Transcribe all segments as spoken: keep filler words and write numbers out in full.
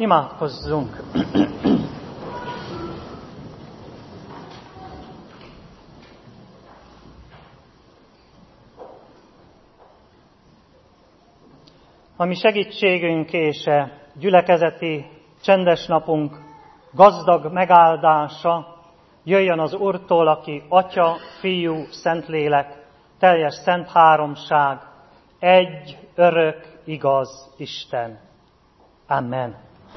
Imádkozzunk! A mi segítségünk és gyülekezeti csendes napunk gazdag megáldása jöjjön az Úrtól, aki Atya, Fiú, Szentlélek, teljes szent háromság, egy, örök, igaz Isten. Amen.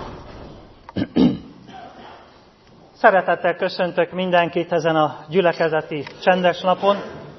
Szeretettel köszöntök mindenkit ezen a gyülekezeti csendes napon.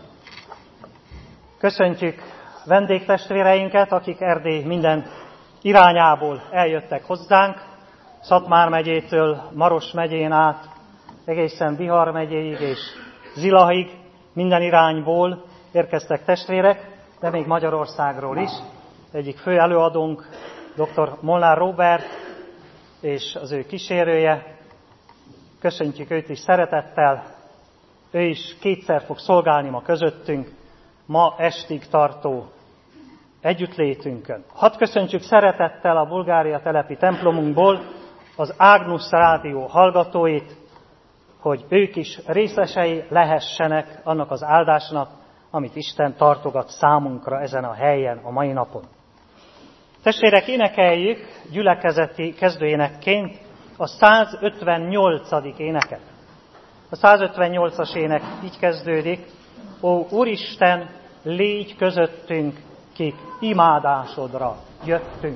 Köszöntjük vendégtestvéreinket, akik Erdély minden irányából eljöttek hozzánk, Szatmár megyétől, Maros megyén át, egészen Bihar megyéig és Zilahig, minden irányból érkeztek testvérek, de még Magyarországról is. Egyik fő előadónk, dr. Molnár Róbert és az ő kísérője. Köszöntjük őt is szeretettel. Ő is kétszer fog szolgálni ma közöttünk, ma estig tartó együttlétünkön. Hadd köszöntsük szeretettel a Bulgária telepi templomunkból az Ágnus Rádió hallgatóit, hogy ők is részesei lehessenek annak az áldásnak, amit Isten tartogat számunkra ezen a helyen, a mai napon. Testvérek, énekeljük gyülekezeti kezdőénekként a százötvennyolcadik éneket. A százötvennyolcas ének így kezdődik: Ó Úristen, légy közöttünk, kik imádásodra jöttünk.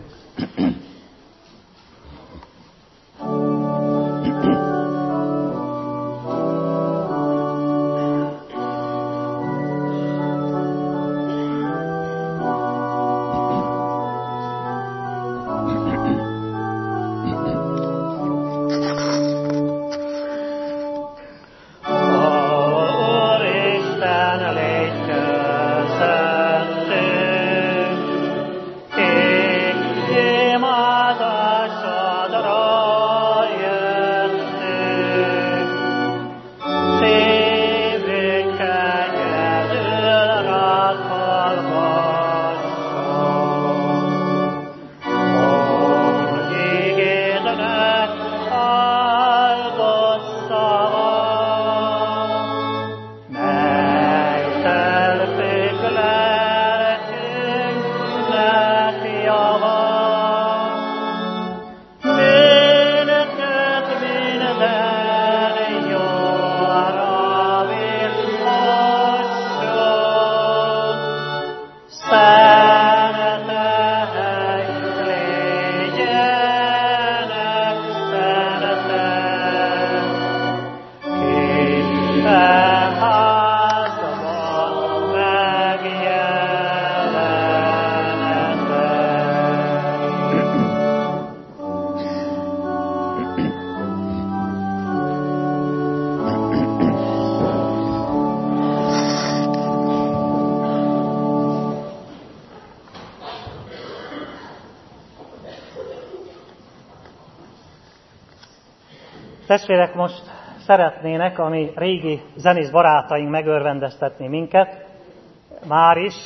Testvérek, most szeretnének a mi régi zenész barátaink megörvendeztetni minket, már is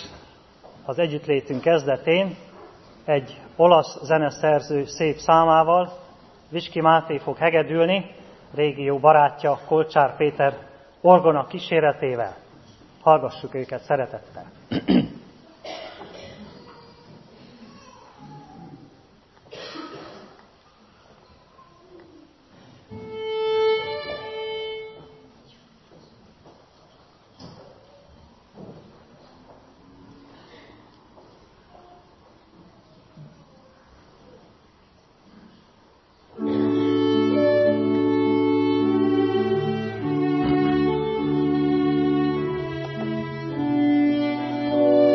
az együttlétünk kezdetén egy olasz zeneszerző szép számával. Viski Máté fog hegedülni, régi jó barátja Kolcsár Péter orgona kíséretével. Hallgassuk őket szeretettel. Thank you.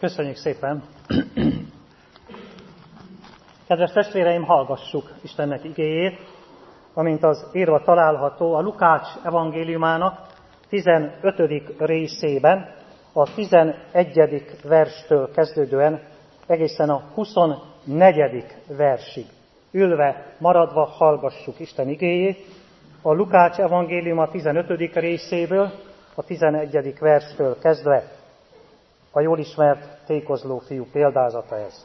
Köszönjük szépen! Kedves testvéreim, hallgassuk Istennek igéjét, amint az írva található a Lukács evangéliumának tizenötödik részében, a tizenegyedik verstől kezdődően egészen a huszonnegyedik versig. Ülve, maradva hallgassuk Isten igéjét, a Lukács evangéliuma tizenötödik részéből, a tizenegyedik verstől kezdve. A jól ismert tékozló fiú példázata ez.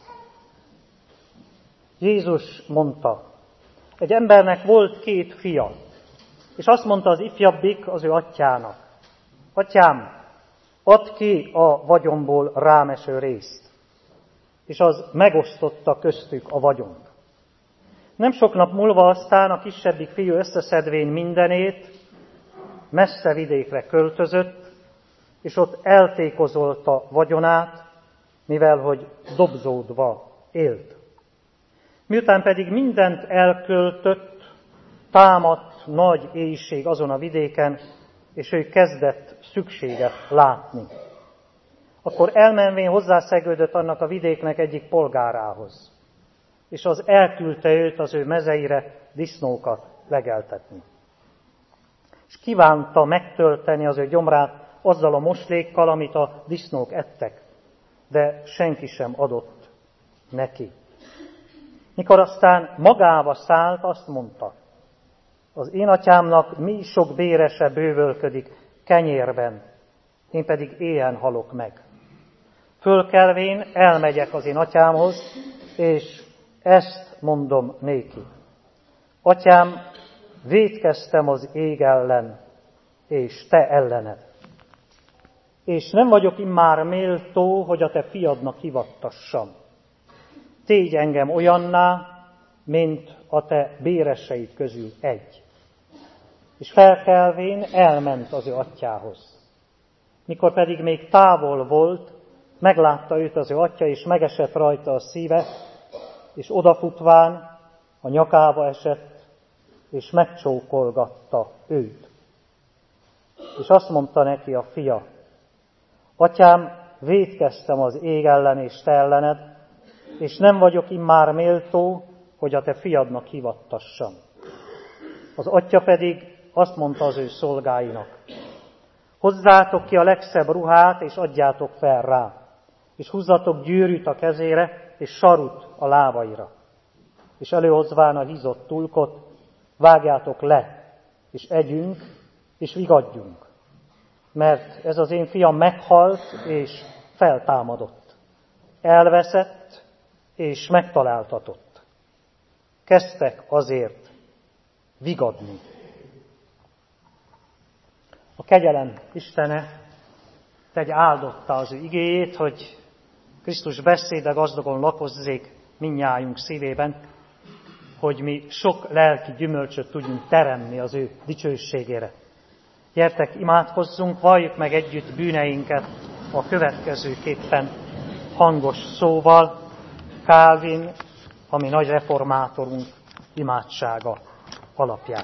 Jézus mondta, egy embernek volt két fia, és azt mondta az ifjabbik az ő atyának, atyám, add ki a vagyomból rám eső részt, és az megosztotta köztük a vagyont. Nem sok nap múlva aztán a kisebbik fiú összeszedvén mindenét, messze vidékre költözött, és ott eltékozolta vagyonát, mivel hogy dobzódva élt. Miután pedig mindent elköltött, támadt nagy éhség azon a vidéken, és ő kezdett szükséget látni. Akkor elmenvén hozzászegődött annak a vidéknek egyik polgárához, és az elküldte őt az ő mezeire disznókat legeltetni. És kívánta megtölteni az ő gyomrát azzal a moslékkal, amit a disznók ettek, de senki sem adott neki. Mikor aztán magába szállt, azt mondta, az én atyámnak mi sok bérese bővölködik kenyérben, én pedig éhen halok meg. Fölkelvén elmegyek az én atyámhoz, és ezt mondom néki. Atyám, vétkeztem az ég ellen, és te ellened. És nem vagyok immár méltó, hogy a te fiadnak hivattassam. Tégy engem olyanná, mint a te béreseid közül egy. És felkelvén elment az ő atyához. Mikor pedig még távol volt, meglátta őt az ő atya, és megesett rajta a szíve, és odafutván a nyakába esett, és megcsókolgatta őt. És azt mondta neki a fia, atyám, vétkeztem az ég ellen és te ellened, és nem vagyok immár méltó, hogy a te fiadnak hivattassam. Az atya pedig azt mondta az ő szolgáinak, hozzátok ki a legszebb ruhát, és adjátok fel rá, és húzzatok gyűrűt a kezére, és sarut a lábaira. És előhozván a hízott tulkot, vágjátok le, és együnk, és vigadjunk. Mert ez az én fiam meghalt, és feltámadott. Elveszett, és megtaláltatott. Kezdtek azért vigadni. A kegyelem Istene tegy áldotta az ő igéjét, hogy Krisztus beszéde gazdagon lakozzék mindnyájunk szívében, hogy mi sok lelki gyümölcsöt tudjunk teremni az ő dicsőségére. Gyertek, imádkozzunk, valljuk meg együtt bűneinket a következőképpen hangos szóval, Kálvin, ami nagy reformátorunk imádsága alapján.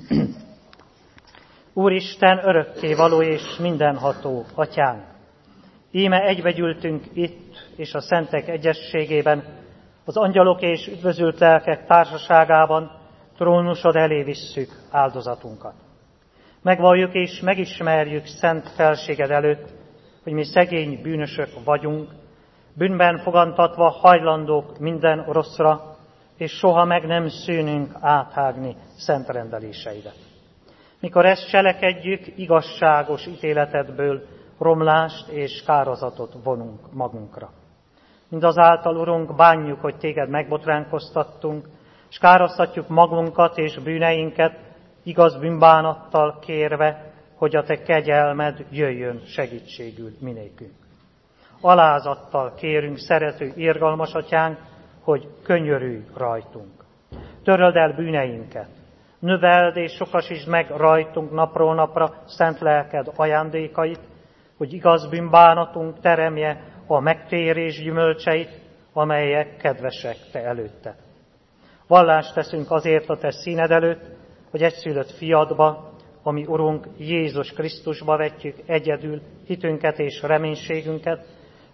Úristen, örökkévaló és mindenható atyánk, íme egybegyűltünk itt és a szentek egyességében, az angyalok és üdvözült lelkek társaságában trónusod elé visszük áldozatunkat. Megvalljuk és megismerjük szent felséged előtt, hogy mi szegény bűnösök vagyunk, bűnben fogantatva hajlandók minden rosszra, és soha meg nem szűnünk áthágni szent rendeléseidet. Mikor ezt cselekedjük, igazságos ítéletedből romlást és kározatot vonunk magunkra. Mindazáltal, Urunk, bánjuk, hogy téged megbotránkoztattunk, és károsztatjuk magunkat és bűneinket, igaz bűnbánattal kérve, hogy a te kegyelmed jöjjön segítségül minékünk. Alázattal kérünk, szerető, irgalmas atyánk, hogy könyörülj rajtunk. Töröld el bűneinket, növeld és sokasítsd meg rajtunk napról napra szent lelked ajándékait, hogy igaz bűnbánatunk teremje a megtérés gyümölcseit, amelyek kedvesek te előtte. Vallást teszünk azért a te színed előtt, hogy egyszülött fiadba, ami Urunk Jézus Krisztusba vetjük egyedül hitünket és reménységünket,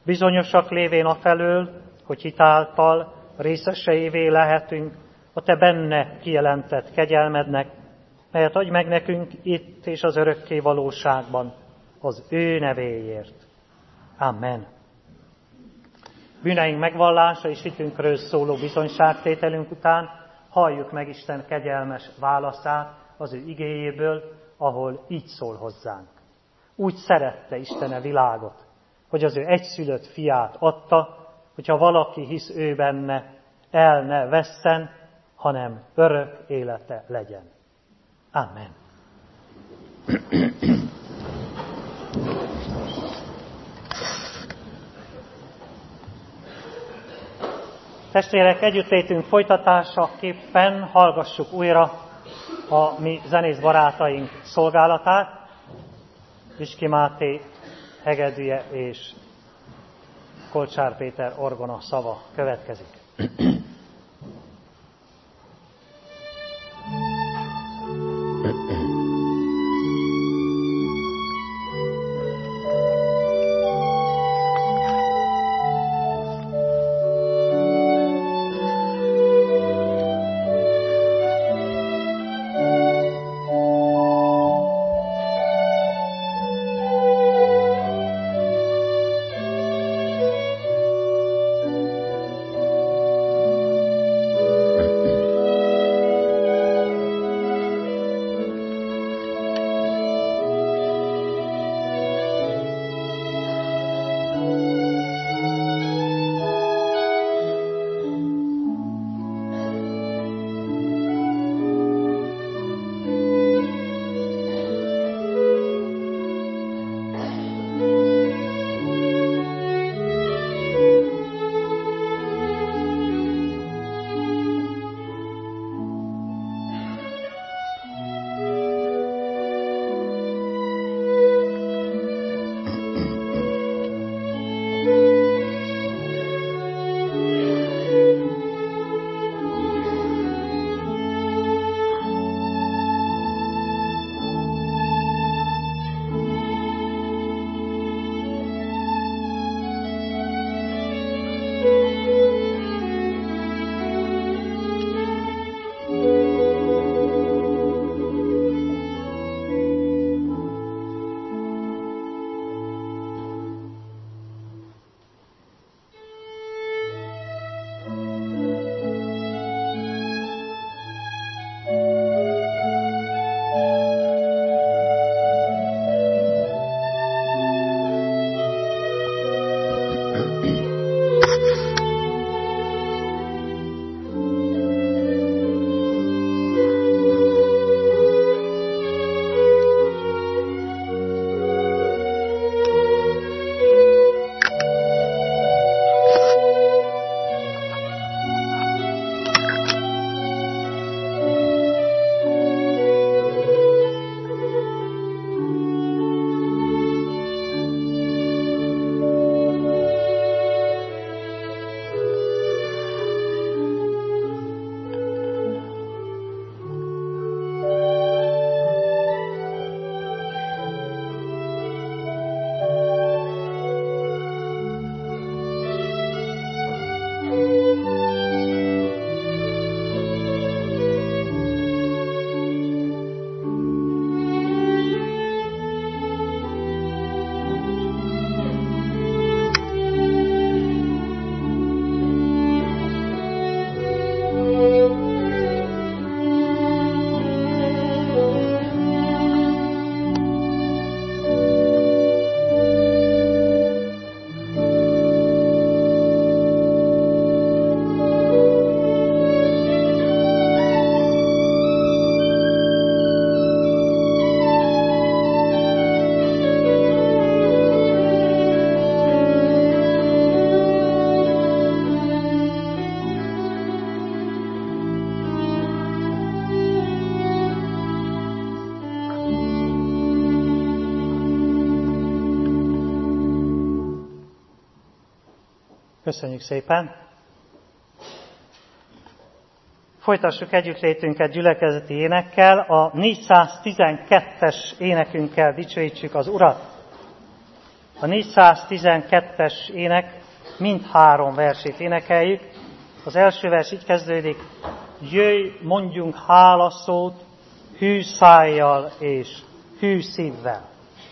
bizonyosak lévén afelől, hogy hitáltal részeseivé lehetünk a te benne kijelentett kegyelmednek, melyet adj meg nekünk itt és az örökké valóságban, az ő nevéért. Amen. Bűneink megvallása és hitünkről szóló bizonyságtételünk után halljuk meg Isten kegyelmes válaszát az ő igéjéből, ahol így szól hozzánk. Úgy szerette Isten a világot, hogy az ő egyszülött fiát adta, hogyha valaki hisz ő benne, el ne vesszen, hanem örök élete legyen. Amen. Testvérek, együttlétünk folytatásaképpen hallgassuk újra a mi zenész barátaink szolgálatát. Viski Máté hegedűje és Kolcsár Péter orgona szava következik. Köszönjük szépen! Folytassuk együttlétünket gyülekezeti énekkel, a négyszáztizenkettes énekünkkel dicsőítsük az Urat. A A négyszáztizenkettes ének mindhárom versét énekeljük. Az első vers így kezdődik: jöjj, mondjunk hálaszót, hű szájjal és hű szívvel.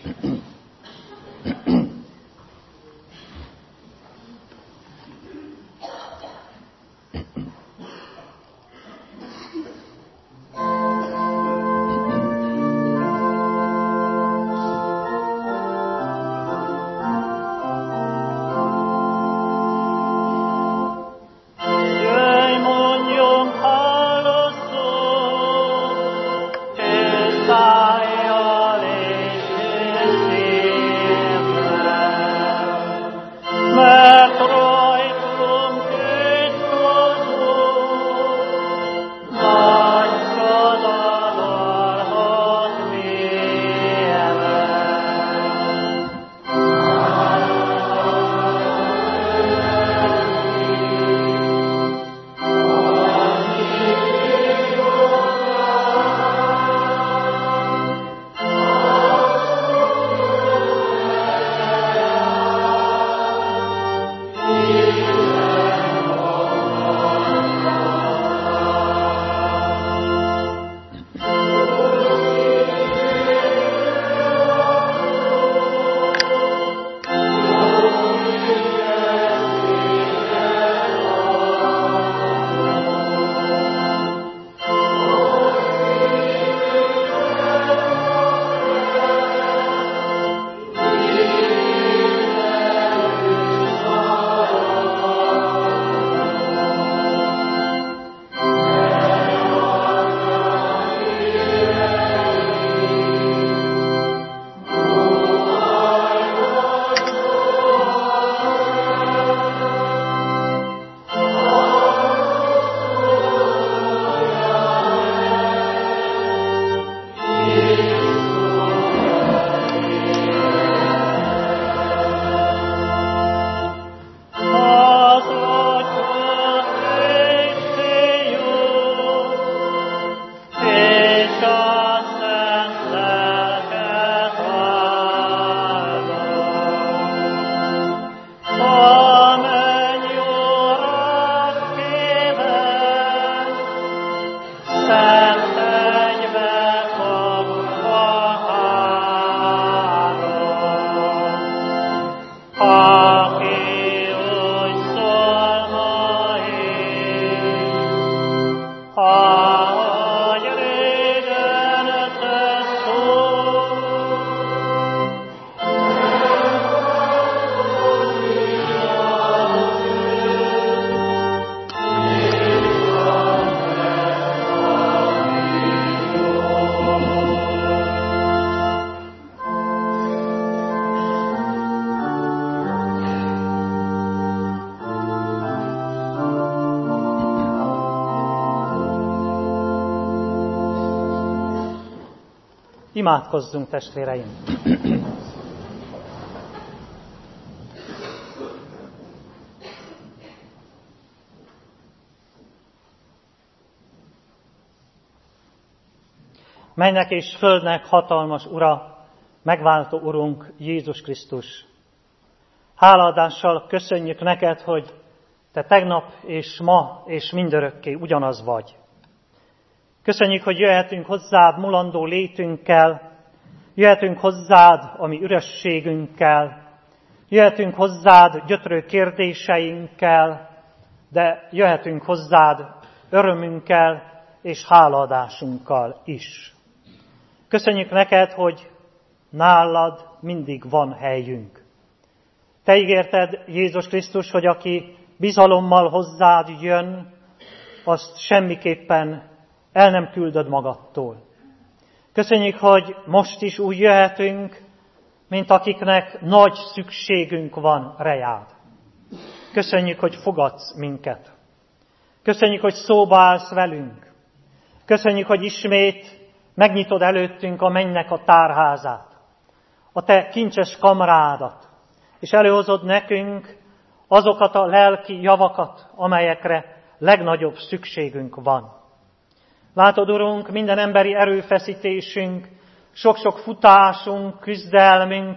Imádkozzunk, testvéreim! Mennek és földnek hatalmas Ura, megváltó Urunk Jézus Krisztus! Hálaadással köszönjük neked, hogy te tegnap és ma és mindörökké ugyanaz vagy. Köszönjük, hogy jöhetünk hozzád mulandó létünkkel, jöhetünk hozzád a mi ürességünkkel, jöhetünk hozzád gyötrő kérdéseinkkel, de jöhetünk hozzád örömünkkel és hálaadásunkkal is. Köszönjük neked, hogy nálad mindig van helyünk. Te ígérted, Jézus Krisztus, hogy aki bizalommal hozzád jön, azt semmiképpen el nem küldöd magadtól. Köszönjük, hogy most is úgy jöhetünk, mint akiknek nagy szükségünk van reád. Köszönjük, hogy fogadsz minket. Köszönjük, hogy szóba állsz velünk. Köszönjük, hogy ismét megnyitod előttünk a mennynek a tárházát, a te kincses kamrádat, és előhozod nekünk azokat a lelki javakat, amelyekre legnagyobb szükségünk van. Látod, Urunk, minden emberi erőfeszítésünk, sok-sok futásunk, küzdelmünk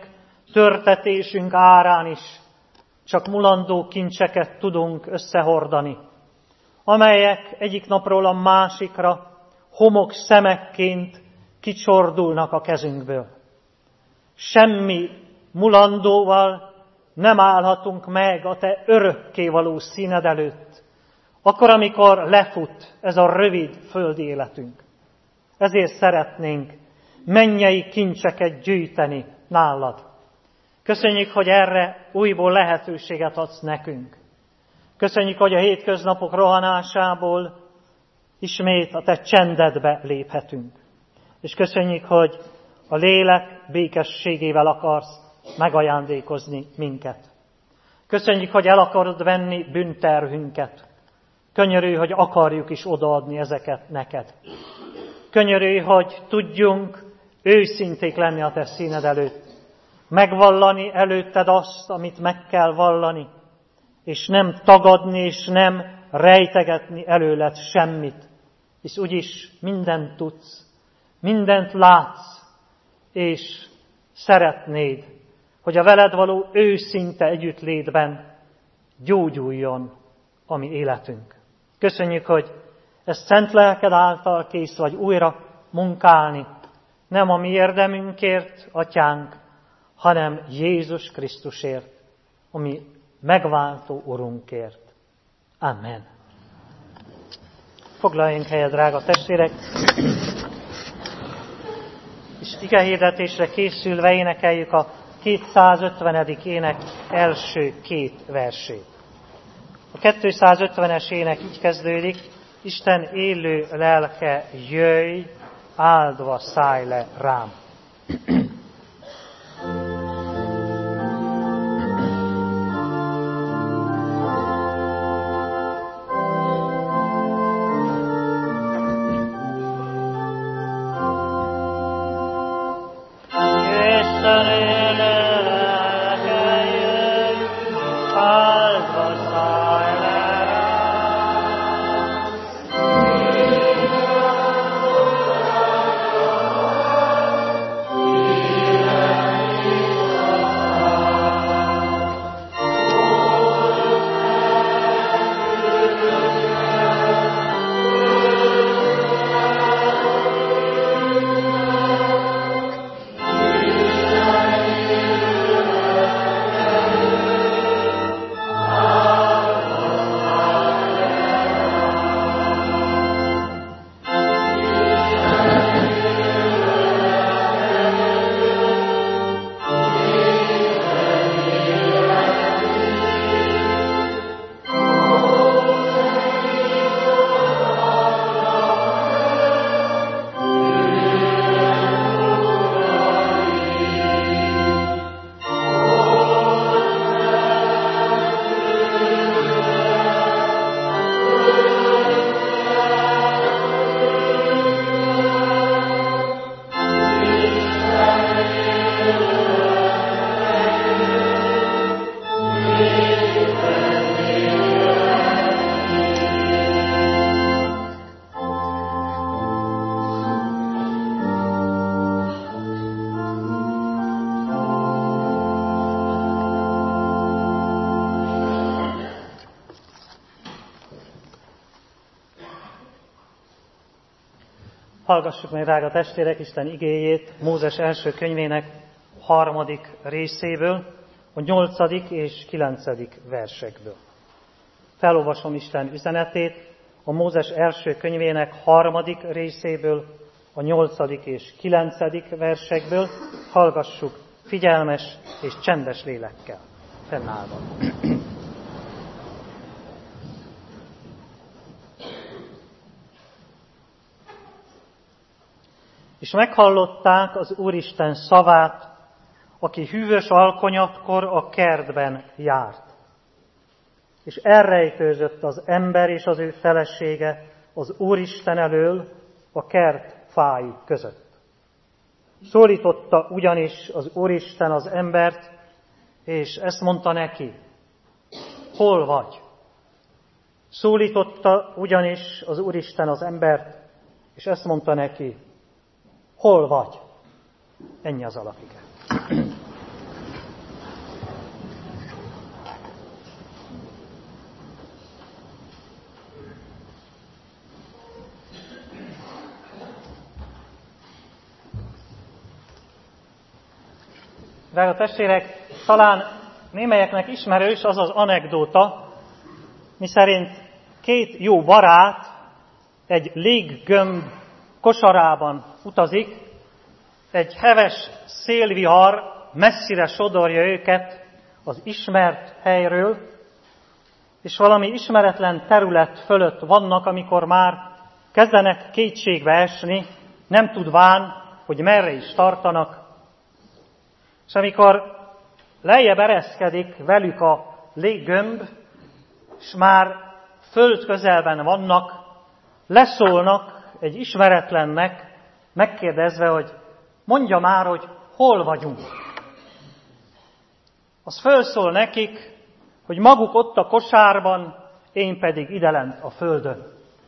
törtetésünk árán is csak mulandó kincseket tudunk összehordani, amelyek egyik napról a másikra homok szemekként kicsordulnak a kezünkből. Semmi mulandóval nem állhatunk meg a te örökkévaló színed előtt, akkor, amikor lefut ez a rövid földi életünk. Ezért szeretnénk mennyei kincseket gyűjteni nálad. Köszönjük, hogy erre újból lehetőséget adsz nekünk. Köszönjük, hogy a hétköznapok rohanásából ismét a te csendedbe léphetünk. És köszönjük, hogy a lélek békességével akarsz megajándékozni minket. Köszönjük, hogy el akarod venni bűnterhünket. Könyörülj, hogy akarjuk is odaadni ezeket neked. Könyörülj, hogy tudjunk őszinték lenni a te színed előtt. Megvallani előtted azt, amit meg kell vallani, és nem tagadni, és nem rejtegetni előled semmit. Hisz úgyis mindent tudsz, mindent látsz, és szeretnéd, hogy a veled való őszinte együttlétben gyógyuljon a mi életünk. Köszönjük, hogy ezt szent lelked által kész vagy újra munkálni, nem a mi érdemünkért, atyánk, hanem Jézus Krisztusért, a mi megváltó Urunkért. Amen. Foglaljunk helyet, drága testvérek, és igehirdetésre készülve énekeljük a kétszázötvenedik ének első két versét. A kétszázötvenes ének így kezdődik: Isten élő lelke, jöjj, áldva szállj le rám. Hallgassuk meg, drága testvérek, Isten igéjét Mózes első könyvének harmadik részéből, a nyolcadik és kilencedik versekből. Felolvasom Isten üzenetét a Mózes első könyvének harmadik részéből, a nyolcadik és kilencedik versekből. Hallgassuk figyelmes és csendes lélekkel, fennállva. És meghallották az Úristen szavát, aki hűvös alkonyatkor a kertben járt. És elrejtőzött az ember és az ő felesége az Úristen elől a kert fái között. Szólította ugyanis az Úristen az embert, és ezt mondta neki: hol vagy? Szólította ugyanis az Úristen az embert, és ezt mondta neki: hol vagy? Ennyi az alapige. Drága testvérek, talán némelyeknek ismerős az az anekdóta, miszerint két jó barát egy léggömb kosarában utazik, egy heves szélvihar messzire sodorja őket az ismert helyről, és valami ismeretlen terület fölött vannak, amikor már kezdenek kétségbe esni, nem tudván, hogy merre is tartanak. És amikor lejjebb ereszkedik velük a léggömb, és már föld közelben vannak, leszólnak egy ismeretlennek, megkérdezve, hogy mondja már, hogy hol vagyunk. Az fölszól nekik, hogy maguk ott a kosárban, én pedig idelent a földön.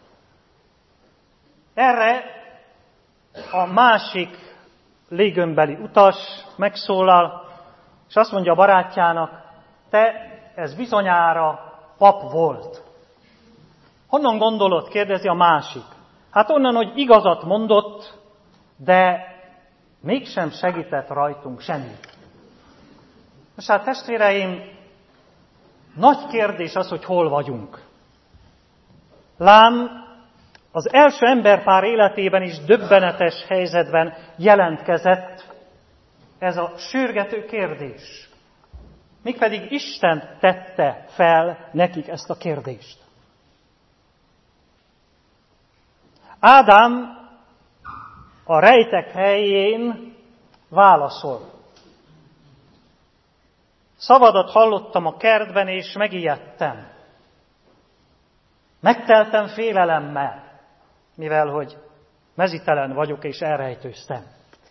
Erre a másik léggömbbeli utas megszólal, és azt mondja a barátjának, te, ez bizonyára pap volt. Honnan gondolod? Kérdezi a másik. Hát onnan, hogy igazat mondott, de mégsem segített rajtunk semmit. Most hát testvéreim, nagy kérdés az, hogy hol vagyunk. Lám, az első emberpár életében is döbbenetes helyzetben jelentkezett ez a sürgető kérdés. Mégpedig Isten tette fel nekik ezt a kérdést. Ádám a rejtek helyén válaszol. Szavadat hallottam a kertben, és megijedtem. Megteltem félelemmel, mivel hogy mezitelen vagyok, és elrejtőztem.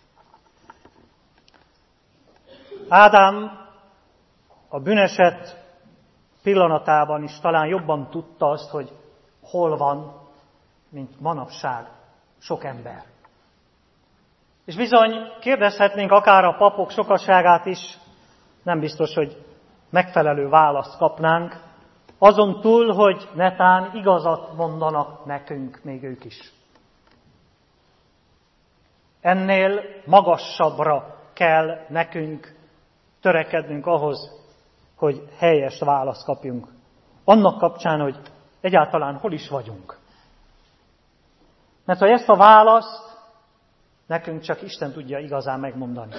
Ádám a bűneset pillanatában is talán jobban tudta azt, hogy hol van, mint manapság sok ember. És bizony kérdezhetnénk akár a papok sokaságát is, nem biztos, hogy megfelelő választ kapnánk, azon túl, hogy netán igazat mondanak nekünk még ők is. Ennél magasabbra kell nekünk törekednünk ahhoz, hogy helyes választ kapjunk. Annak kapcsán, hogy egyáltalán hol is vagyunk. Mert ha ezt a választ nekünk csak Isten tudja igazán megmondani.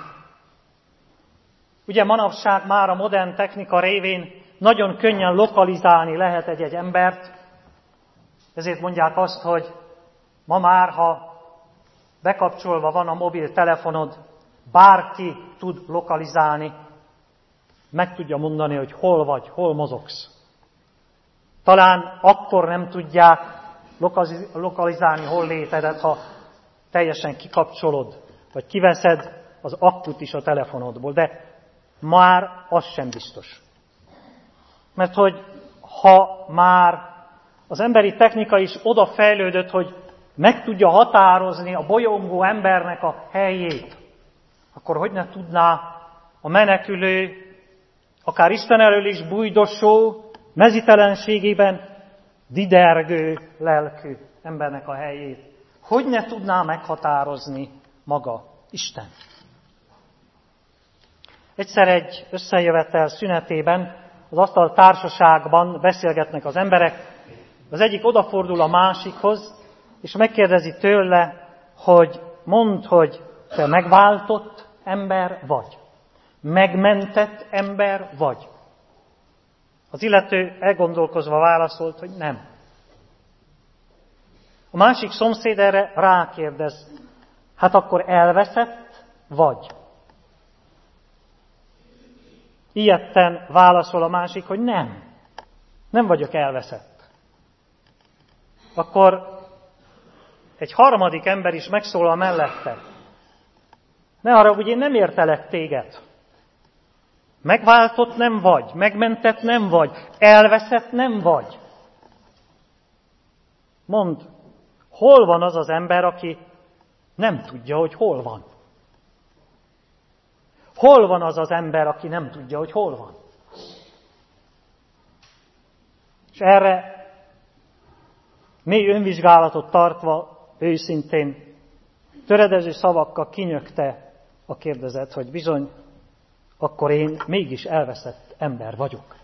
Ugye manapság már a modern technika révén nagyon könnyen lokalizálni lehet egy-egy embert, ezért mondják azt, hogy ma már, ha bekapcsolva van a mobiltelefonod, bárki tud lokalizálni, meg tudja mondani, hogy hol vagy, hol mozogsz. Talán akkor nem tudják lokalizálni hol létedet, ha teljesen kikapcsolod, vagy kiveszed az akkut is a telefonodból, de már az sem biztos. Mert hogy ha már az emberi technika is oda fejlődött, hogy meg tudja határozni a bolyongó embernek a helyét, akkor hogy ne tudná a menekülő, akár Isten elől is bújdosó, mezitelenségében didergő lelkű embernek a helyét. Hogy ne tudná meghatározni maga Isten? Egyszer egy összejövetel szünetében, az asztal társaságban beszélgetnek az emberek, az egyik odafordul a másikhoz, és megkérdezi tőle, hogy mondd, hogy te megváltott ember vagy, megmentett ember vagy. Az illető elgondolkozva válaszolt, hogy nem. A másik szomszéd erre rákérdez, hát akkor elveszett vagy? Ijedten válaszol a másik, hogy nem, nem vagyok elveszett. Akkor egy harmadik ember is megszólal mellette. Ne haragudj, én nem értelek téged. Megváltott nem vagy, megmentett nem vagy, elveszett nem vagy. Mondd, hol van az az ember, aki nem tudja, hogy hol van? Hol van az az ember, aki nem tudja, hogy hol van? És erre mély önvizsgálatot tartva, őszintén, töredező szavakkal kinyögte a kérdezet, hogy bizony, akkor én mégis elveszett ember vagyok.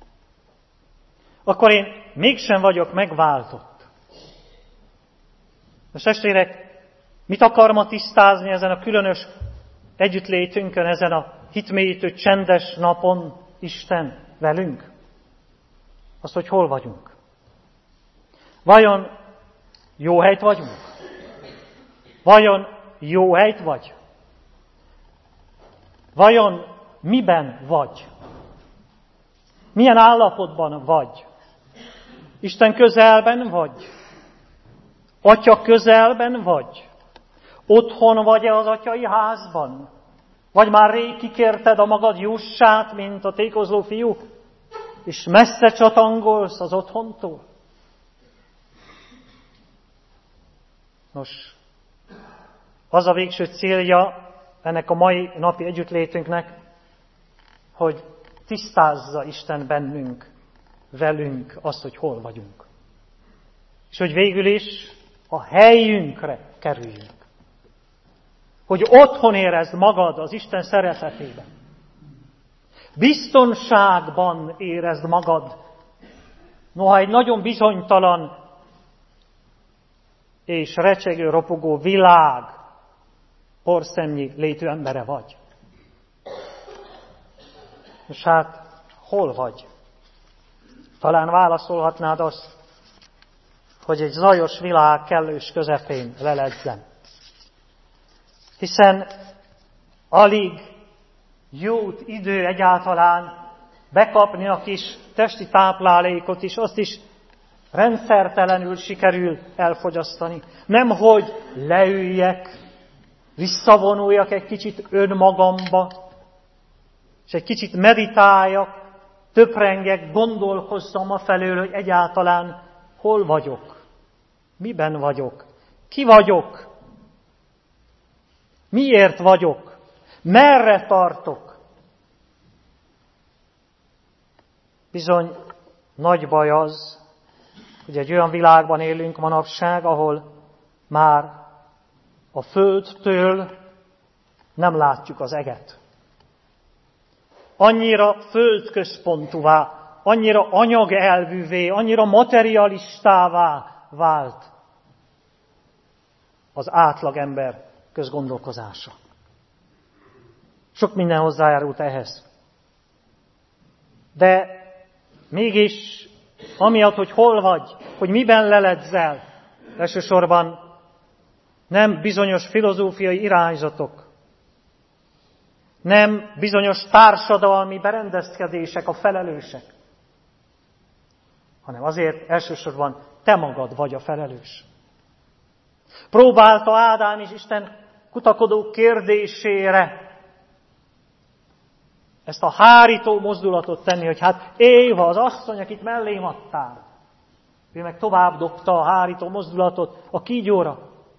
Akkor én mégsem vagyok megváltott. Most testvérek, mit akar ma tisztázni ezen a különös együttlétünkön, ezen a hitmélyítő csendes napon Isten velünk? Azt, hogy hol vagyunk. Vajon jó helyt vagyunk? Vajon jó helyt vagy? Vajon miben vagy? Milyen állapotban vagy? Isten közelben vagy? Atya közelben vagy? Otthon vagy-e az atyai házban? Vagy már rég kikérted a magad jussát, mint a tékozló fiú, és messze csatangolsz az otthontól? Nos, az a végső célja ennek a mai napi együttlétünknek, hogy tisztázza Isten bennünk, velünk azt, hogy hol vagyunk. És hogy végül is a helyünkre kerüljünk. Hogy otthon érezd magad az Isten szeretetében. Biztonságban érezd magad. Noha egy nagyon bizonytalan és recsegő, ropogó világ porszemnyi létű embere vagy. És hát hol vagy? Talán válaszolhatnád azt, hogy egy zajos világ kellős közepén leledzem. Hiszen alig jut idő egyáltalán bekapni a kis testi táplálékot is, azt is rendszertelenül sikerül elfogyasztani. Nemhogy leüljek, visszavonuljak egy kicsit önmagamba, és egy kicsit meditáljak, töprengek, gondolkozzam afelől, hogy egyáltalán hol vagyok, miben vagyok, ki vagyok, miért vagyok, merre tartok. Bizony nagy baj az, hogy egy olyan világban élünk manapság, ahol már a földtől nem látjuk az eget. Annyira földközpontúvá, annyira anyagelvűvé, annyira materialistává vált az átlagember közgondolkozása. Sok minden hozzájárult ehhez. De mégis, amiatt, hogy hol vagy, hogy miben leledzel, elsősorban nem bizonyos filozófiai irányzatok, nem bizonyos társadalmi berendezkedések a felelősek, hanem azért elsősorban te magad vagy a felelős. Próbálta Ádám és Isten kutakodó kérdésére ezt a hárító mozdulatot tenni, hogy hát Éva, az asszony, akit mellém adtál. Ő meg tovább dobta a hárító mozdulatot a kígyóra.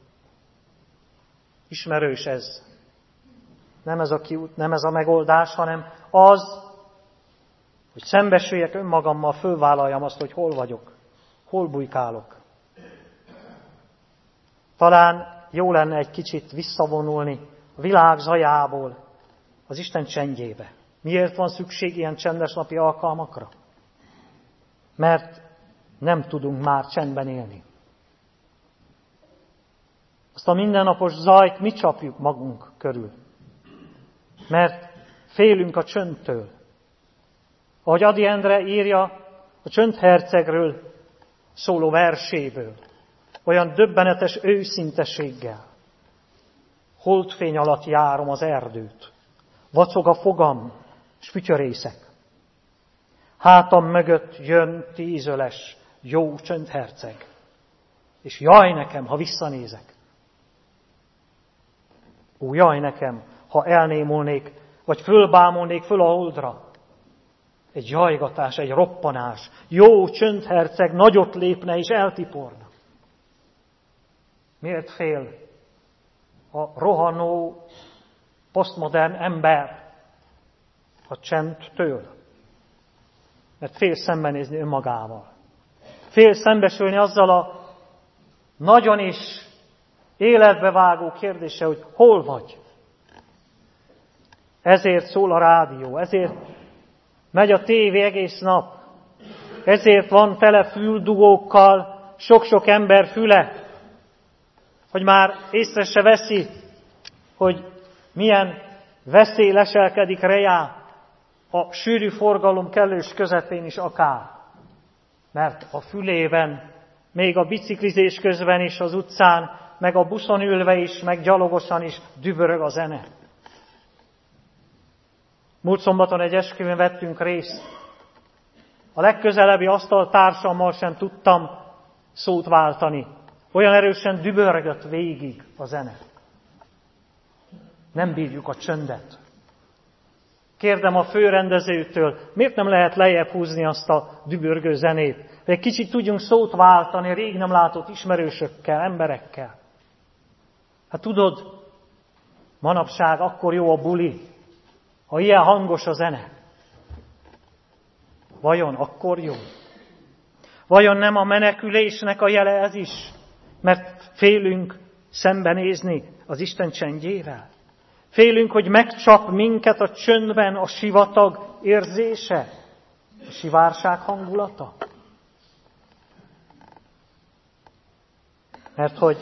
Ismerős ez. Nem ez a kiút, nem ez a megoldás, hanem az, hogy szembesüljek önmagammal, fölvállaljam azt, hogy hol vagyok, hol bujkálok. Talán jó lenne egy kicsit visszavonulni a világ zajából az Isten csendjébe. Miért van szükség ilyen csendes napi alkalmakra? Mert nem tudunk már csendben élni. Azt a mindennapos zajt mi csapjuk magunk körül. Mert félünk a csöndtől. Ahogy Ady Endre írja a Csöndhercegről szóló verséből, olyan döbbenetes őszinteséggel. Holdfény alatt járom az erdőt, vacog a fogam, s fütyörészek. Hátam mögött jön tízöles, jó Csöndherceg, és jaj nekem, ha visszanézek. Ó, jaj nekem, ha elnémulnék, vagy fölbámulnék föl a holdra. Egy jajgatás, egy roppanás, jó Csöndherceg nagyot lépne és eltiporna. Miért fél a rohanó, posztmodern ember a csendtől? Mert fél szembenézni önmagával. Fél szembesülni azzal a nagyon is életbevágó kérdése, hogy hol vagy? Ezért szól a rádió, ezért megy a tévé egész nap, ezért van tele füldugókkal sok-sok ember füle, hogy már észre se veszi, hogy milyen veszély leselkedik rejá a sűrű forgalom kellős közepén is akár. Mert a fülében, még a biciklizés közben is az utcán, meg a buszon ülve is, meg gyalogosan is dübörög a zene. Múlt szombaton egy esküvőn vettünk részt. A legközelebbi asztaltársammal sem tudtam szót váltani. Olyan erősen dübörgött végig a zene. Nem bírjuk a csöndet. Kérdem a főrendezőtől, miért nem lehet lejjebb húzni azt a dübörgő zenét? Hogy egy kicsit tudjunk szót váltani rég nem látott ismerősökkel, emberekkel. Hát tudod, manapság akkor jó a buli, ha ilyen hangos a zene. Vajon akkor jó? Vajon nem a menekülésnek a jele ez is? Mert félünk szembenézni az Isten csendjével. Félünk, hogy megcsap minket a csöndben a sivatag érzése, a sivárság hangulata. Mert hogy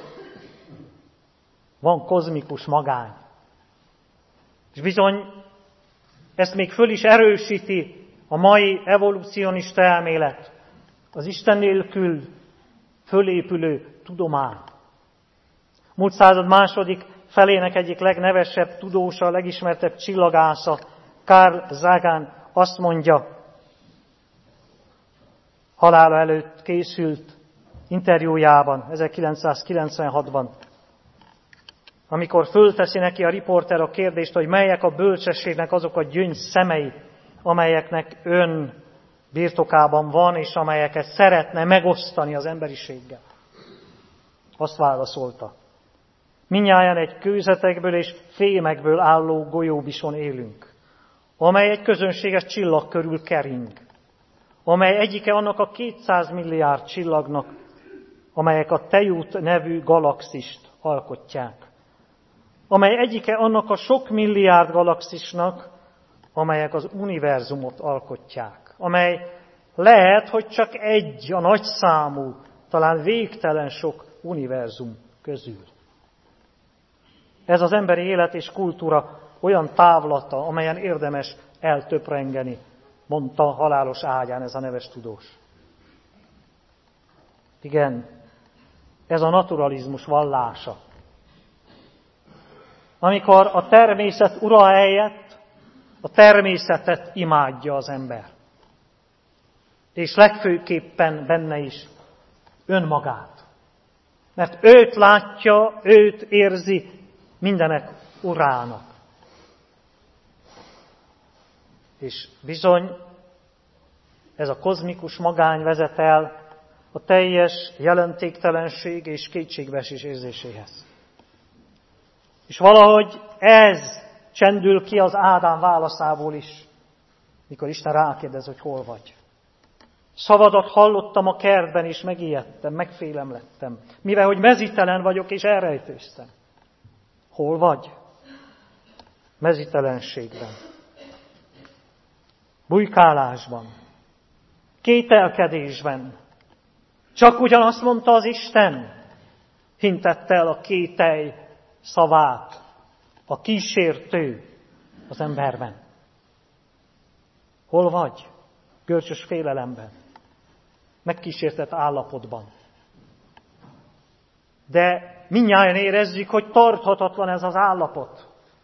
van kozmikus magány. És bizony ezt még föl is erősíti a mai evolucionista elmélet, az Isten nélkül fölépülő tudomány. Múlt század második felének egyik legnevesebb tudósa, a legismertebb csillagásza, Carl Sagan azt mondja, halála előtt készült interjújában, ezerkilencszázkilencvenhatban, amikor fölteszi neki a riporter a kérdést, hogy melyek a bölcsességnek azok a gyöngy szemei, amelyeknek ön birtokában van, és amelyeket szeretne megosztani az emberiséggel. Azt válaszolta. Mindnyájan egy kőzetekből és fémekből álló golyóbison élünk, amely egy közönséges csillag körül kering, amely egyike annak a kétszáz milliárd csillagnak, amelyek a Tejút nevű galaxist alkotják, amely egyike annak a sok milliárd galaxisnak, amelyek az univerzumot alkotják, amely lehet, hogy csak egy a nagyszámú, talán végtelen sok univerzum közül. Ez az emberi élet és kultúra olyan távlata, amelyen érdemes eltöprengeni, mondta halálos ágyán ez a neves tudós. Igen, ez a naturalizmus vallása. Amikor a természet ura helyett a természetet imádja az ember. És legfőképpen benne is önmagát. Mert őt látja, őt érzi mindenek urának. És bizony ez a kozmikus magány vezet el a teljes jelentéktelenség és kétségbeesés érzéséhez. És valahogy ez csendül ki az Ádám válaszából is, mikor Isten rákérdez, hogy hol vagy. Szavadat hallottam a kertben, és megijedtem, megfélem lettem, mivel hogy mezítelen vagyok, és elrejtőztem. Hol vagy? Mezítelenségben. Bujkálásban. Kételkedésben. Csak ugyanazt mondta az Isten, hintette el a kételj szavát, a kísértő az emberben. Hol vagy? Görcsös félelemben. Megkísértett állapotban. De mindnyájan érezzük, hogy tarthatatlan ez az állapot.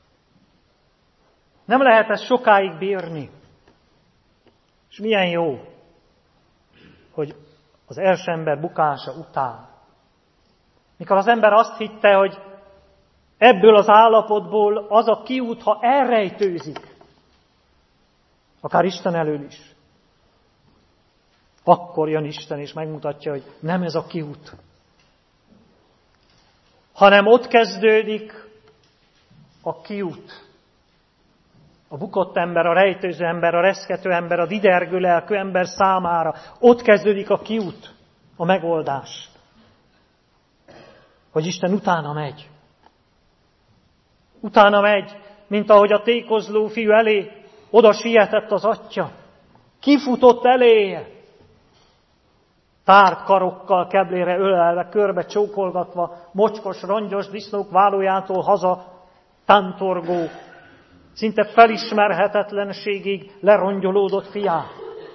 Nem lehet ezt sokáig bírni. És milyen jó, hogy az első ember bukása után, mikor az ember azt hitte, hogy ebből az állapotból az a kiút, ha elrejtőzik, akár Isten elől is, akkor jön Isten és megmutatja, hogy nem ez a kiút, hanem ott kezdődik a kiút. A bukott ember, a rejtőző ember, a reszkető ember, a didergő lelkű ember számára ott kezdődik a kiút, a megoldás. Hogy Isten utána megy. Utána megy, mint ahogy a tékozló fiú elé oda sietett az atya. Kifutott eléje, tárt karokkal keblére ölelve, körbe csókolgatva, mocskos, rongyos disznók vállójától haza tántorgó, szinte felismerhetetlenségig lerongyolódott fiát.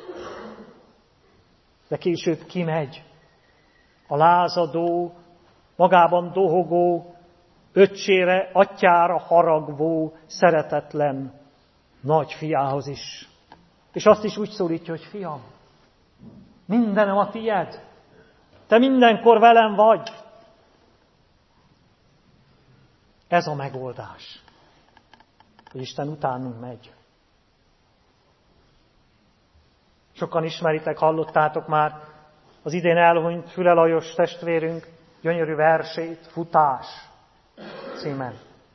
De később kimegy a lázadó, magában dohogó, öccsére, atyára haragvó, szeretetlen nagy fiához is. És azt is úgy szólítja, hogy fiam, mindenem a tied, te mindenkor velem vagy. Ez a megoldás, hogy Isten utánunk megy. Sokan ismeritek, hallottátok már az idén elhunyt Füle Lajos testvérünk gyönyörű versét, Futás címen.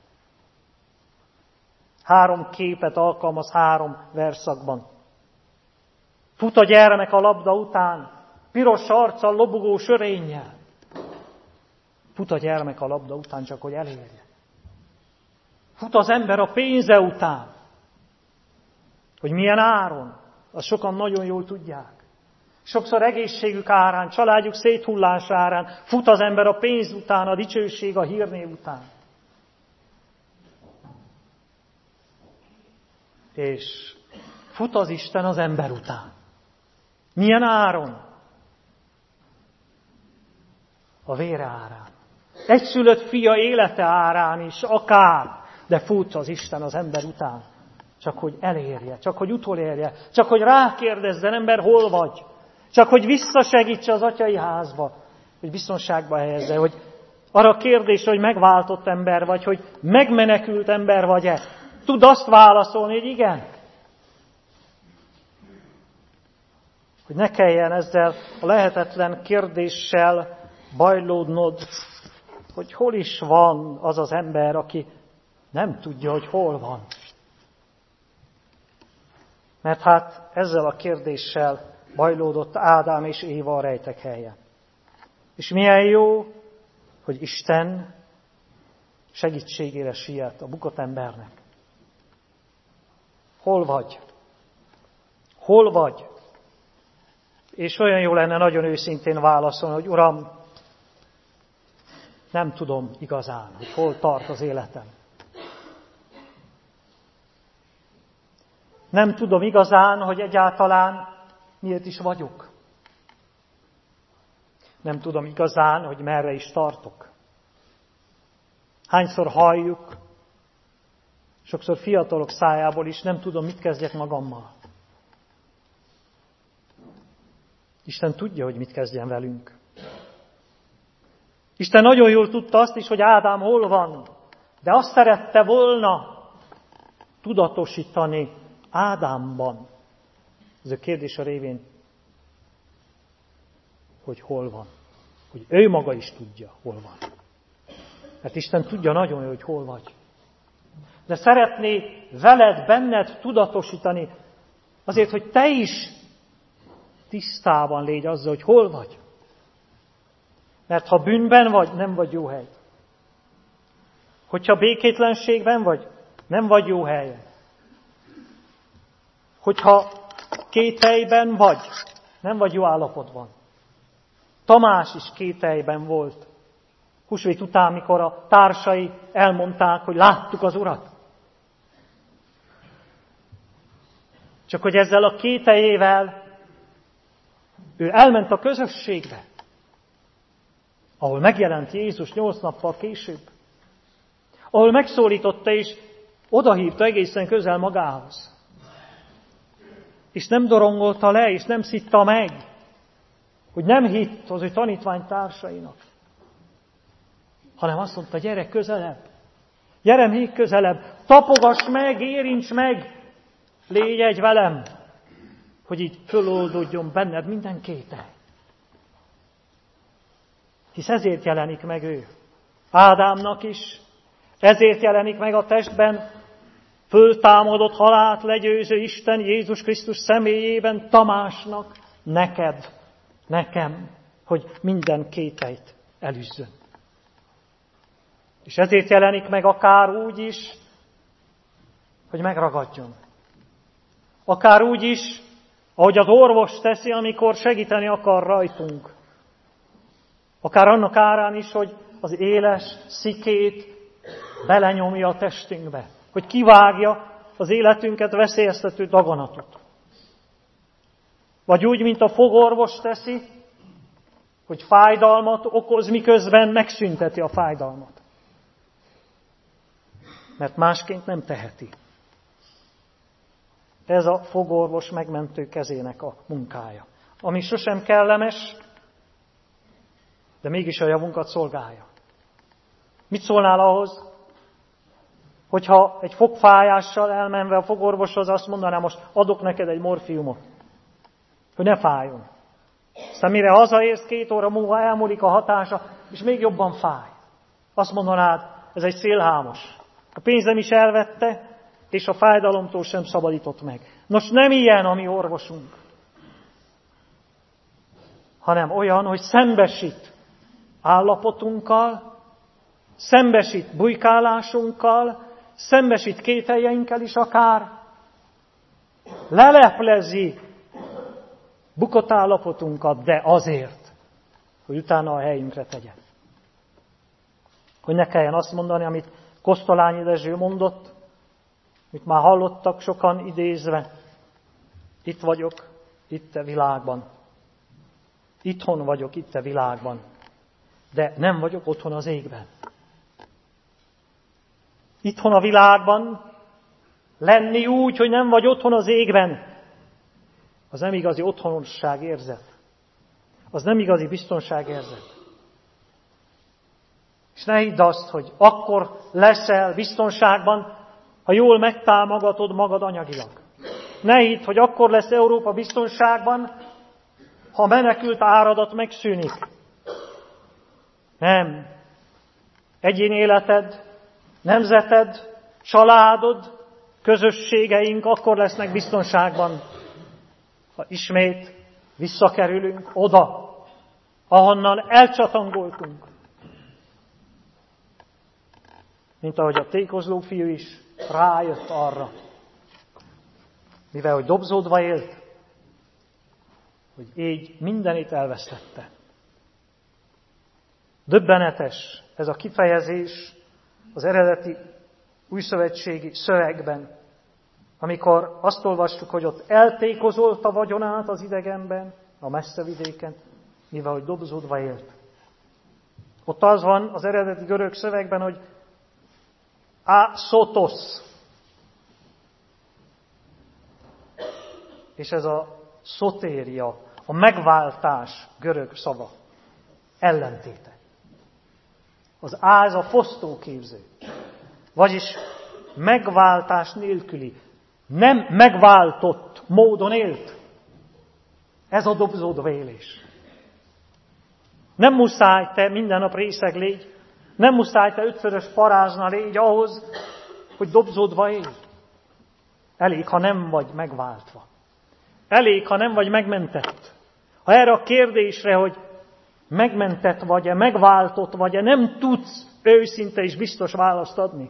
Három képet alkalmaz három verszakban. Fut a gyermek a labda után, piros arccal, lobogó sörénnyel. Fut a gyermek a labda után, csak hogy elérje. Fut az ember a pénze után. Hogy milyen áron, azt sokan nagyon jól tudják. Sokszor egészségük árán, családjuk széthullása árán fut az ember a pénz után, a dicsőség, a hírnév után. És fut az Isten az ember után. Milyen áron? A vére árán. Egyszülött fia élete árán is, akár, de fut az Isten az ember után. Csak hogy elérje, csak hogy utolérje, csak hogy rákérdezzen, ember, hol vagy? Csak hogy visszasegítse az atyai házba, hogy biztonságba helyezze, hogy arra a kérdésre, hogy megváltott ember vagy, hogy megmenekült ember vagy-e, tud azt válaszolni, hogy igen. Hogy ne kelljen ezzel a lehetetlen kérdéssel bajlódnod, hogy hol is van az az ember, aki nem tudja, hogy hol van. Mert hát ezzel a kérdéssel bajlódott Ádám és Éva a rejtek helye. És milyen jó, hogy Isten segítségére siet a bukott embernek. Hol vagy? Hol vagy? És olyan jó lenne nagyon őszintén válaszolni, hogy Uram, nem tudom igazán, hogy hol tart az életem. Nem tudom igazán, hogy egyáltalán miért is vagyok. Nem tudom igazán, hogy merre is tartok. Hányszor halljuk, sokszor fiatalok szájából is, nem tudom, mit kezdjek magammal. Isten tudja, hogy mit kezdjen velünk. Isten nagyon jól tudta azt is, hogy Ádám hol van, de azt szerette volna tudatosítani Ádámban. Ez a kérdés a révén, hogy hol van. Hogy ő maga is tudja, hol van. Mert Isten tudja nagyon jól, hogy hol vagy. De szeretné veled, benned tudatosítani, azért, hogy te is tisztában légy azzal, hogy hol vagy. Mert ha bűnben vagy, nem vagy jó hely. Hogyha békétlenségben vagy, nem vagy jó helyen. Hogyha kételyben vagy, nem vagy jó állapotban. Tamás is kételyben volt. Húsvét után, mikor a társai elmondták, hogy láttuk az Urat. Csak hogy ezzel a kételyével ő elment a közösségbe, ahol megjelent Jézus nyolc nappal később. Ahol megszólította és odahívta egészen közel magához. És nem dorongolta le, és nem szitta meg, hogy nem hitt az ő tanítványtársainak, hanem azt mondta, gyere közelebb, gyere még közelebb, tapogass meg, érints meg, légy egy velem, hogy így föloldódjon benned minden kétel. Hisz ezért jelenik meg ő. Ádámnak is, ezért jelenik meg a testben, föltámadott halált legyőző Isten Jézus Krisztus személyében Tamásnak, neked, nekem, hogy minden kételyt elűzzön. És ezért jelenik meg akár úgy is, hogy megragadjon. Akár úgy is, ahogy az orvos teszi, amikor segíteni akar rajtunk. Akár annak árán is, hogy az éles szikét belenyomja a testünkbe. Hogy kivágja az életünket veszélyeztető daganatot. Vagy úgy, mint a fogorvos teszi, hogy fájdalmat okoz, miközben megszünteti a fájdalmat. Mert másként nem teheti. Ez a fogorvos megmentő kezének a munkája. Ami sosem kellemes, de mégis a javunkat szolgálja. Mit szólnál ahhoz, hogyha egy fogfájással elmenve a fogorvoshoz azt mondaná, most adok neked egy morfiumot, hogy ne fájjon. Aztán mire hazaérsz, két óra múlva elmúlik a hatása, és még jobban fáj. Azt mondanád, ez egy szélhámos. A pénzem is elvette, és a fájdalomtól sem szabadított meg. Nos, nem ilyen a mi orvosunk, hanem olyan, hogy szembesít állapotunkkal, szembesít bujkálásunkkal, szembesít kételjeinkkel is akár, leleplezi bukott állapotunkat, de azért, hogy utána a helyünkre tegye. Hogy ne kelljen azt mondani, amit Kosztolányi Dezső mondott, amit már hallottak sokan idézve. Itt vagyok, itt a világban. Itthon vagyok, itt a világban. De nem vagyok otthon az égben. Itthon a világban lenni úgy, hogy nem vagy otthon az égben, az nem igazi otthonosság érzet. Az nem igazi biztonság érzet. És ne hidd azt, hogy akkor leszel biztonságban, ha jól megtámogatod magad anyagilag. Ne hidd, hogy akkor lesz Európa biztonságban, ha a menekült áradat megszűnik. Nem. Egyéni életed, nemzeted, családod, közösségeink akkor lesznek biztonságban, ha ismét visszakerülünk oda, ahonnan elcsatangoltunk. Mint ahogy a tékozló fiú is rájött arra, mivel hogy dobzódva élt, hogy így mindenit elvesztette. Döbbenetes ez a kifejezés az eredeti újszövetségi szövegben, amikor azt olvassuk, hogy ott eltékozolta vagyonát az idegenben, a messze vidéken, mivel hogy dobzódva élt. Ott az van az eredeti görög szövegben, hogy ászotosz. És ez a szotéria, a megváltás görög szava, ellentéte. Az áz a fosztóképző, vagyis megváltás nélküli, nem megváltott módon élt. Ez a dobzódva élés. Nem muszáj te minden nap részeg légy, nem muszáj te ötszörös parázna légy ahhoz, hogy dobzódva élj. Elég, ha nem vagy megváltva. Elég, ha nem vagy megmentett. Ha erre a kérdésre, hogy megmentett vagy-e, megváltott vagy-e, nem tudsz őszinte és biztos választ adni.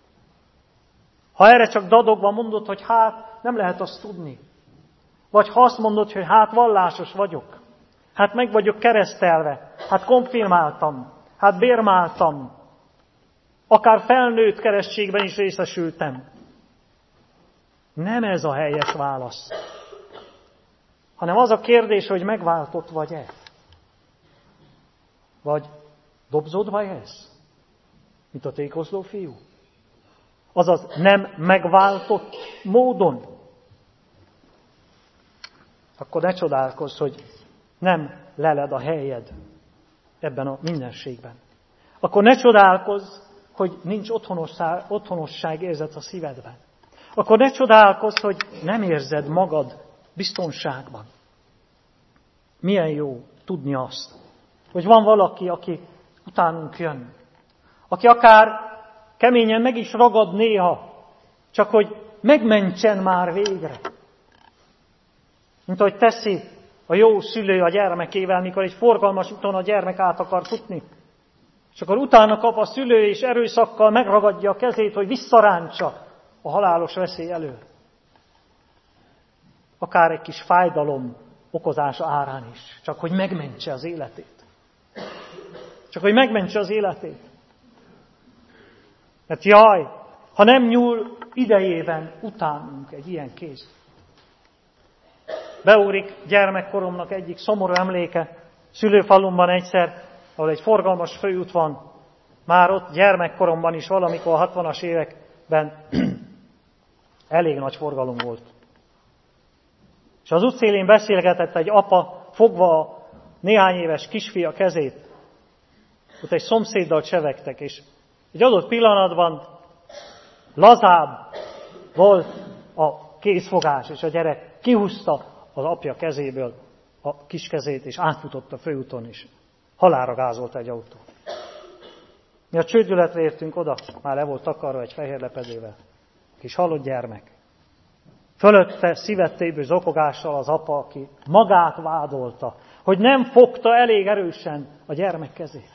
Ha erre csak dadogva mondod, hogy hát nem lehet azt tudni. Vagy ha azt mondod, hogy hát vallásos vagyok. Hát meg vagyok keresztelve. Hát konfirmáltam. Hát bérmáltam. Akár felnőtt keresztségben is részesültem. Nem ez a helyes válasz. Hanem az a kérdés, hogy megváltott vagy-e. Vagy dobzódva élsz, mint a tékozló fiú. Azaz nem megváltott módon. Akkor ne csodálkozz, hogy nem leled a helyed ebben a mindenségben. Akkor ne csodálkozz, hogy nincs otthonosság, otthonosság érzet a szívedben. Akkor ne csodálkozz, hogy nem érzed magad biztonságban. Milyen jó tudni azt, hogy van valaki, aki utánunk jön. Aki akár keményen meg is ragad néha, csak hogy megmentsen már végre. Mint ahogy teszi a jó szülő a gyermekével, mikor egy forgalmas úton a gyermek át akar futni. És akkor utána kap a szülő, és erőszakkal megragadja a kezét, hogy visszarántsa a a halálos veszély elől. Akár egy kis fájdalom okozása árán is, csak hogy megmentse az életét. Csak hogy megmentse az életét. Mert jaj, ha nem nyúl idejében utánunk egy ilyen kéz. Beúrik gyermekkoromnak egyik szomorú emléke, szülőfalumban egyszer, ahol egy forgalmas főút van, már ott gyermekkoromban is valamikor a hatvanas években elég nagy forgalom volt. És az útszélén beszélgetett egy apa, fogva a néhány éves kisfia kezét. Ott egy szomszéddal csevegtek, és egy adott pillanatban lazább volt a kézfogás, és a gyerek kihúzta az apja kezéből a kis kezét, és átfutott a főúton is. Halálra gázolta egy autó. Mi a csődületre értünk oda, már le volt takarva egy fehér lepedével. Kis halott gyermek. Fölötte szívettéből zokogással az apa, aki magát vádolta, hogy nem fogta elég erősen a gyermek kezét.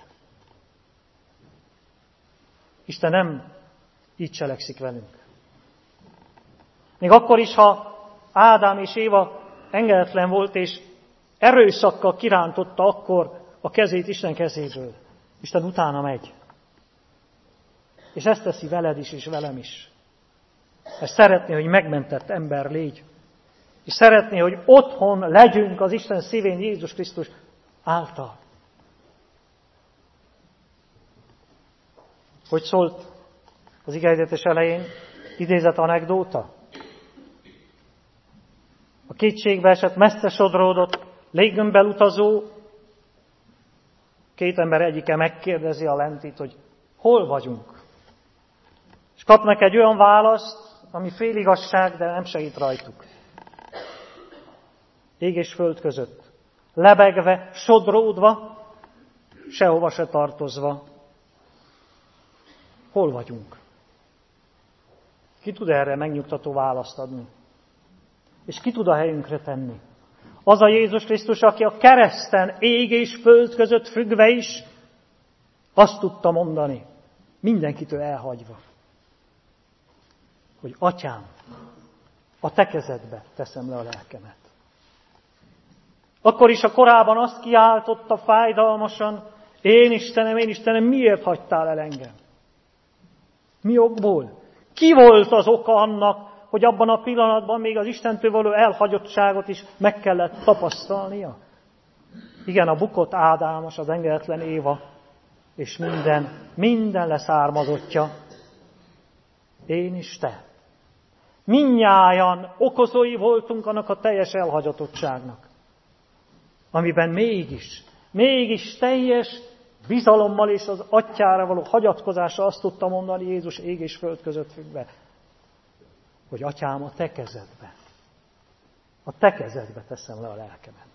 Isten nem így cselekszik velünk. Még akkor is, ha Ádám és Éva engedetlen volt, és erőszakkal kirántotta akkor a kezét Isten kezéből. Isten utána megy. És ezt teszi veled is, és velem is. Ezt szeretné, hogy megmentett ember légy. És szeretné, hogy otthon legyünk az Isten szívén Jézus Krisztus által. Hogy szólt az igehirdetés elején? Idézett anekdóta. A kétségbe esett, messze sodródott, léggömbbel utazó, két ember egyike megkérdezi a lentit, hogy hol vagyunk. És kapnak egy olyan választ, ami féligasság, de nem segít rajtuk. Ég és föld között. Lebegve, sodródva, sehova se tartozva. Hol vagyunk? Ki tud erre megnyugtató választ adni? És ki tud a helyünkre tenni? Az a Jézus Krisztus, aki a kereszten ég és föld között függve is azt tudta mondani, mindenkitől elhagyva, hogy Atyám, a te kezedbe teszem le a lelkemet. Akkor is a korában azt kiáltotta fájdalmasan, én Istenem, én Istenem, miért hagytál el engem? Mi okból? Ki volt az oka annak, hogy abban a pillanatban még az Istentől való elhagyottságot is meg kellett tapasztalnia? Igen, a bukott Ádámos, az engedetlen Éva, és minden, minden leszármazottja. Én is te. Mindnyájan okozói voltunk annak a teljes elhagyatottságnak, amiben mégis, mégis teljes bizalommal és az Atyára való hagyatkozásra azt tudta mondani Jézus ég és föld között függve, hogy Atyám, a te kezedbe, a te kezedbe teszem le a lelkemet.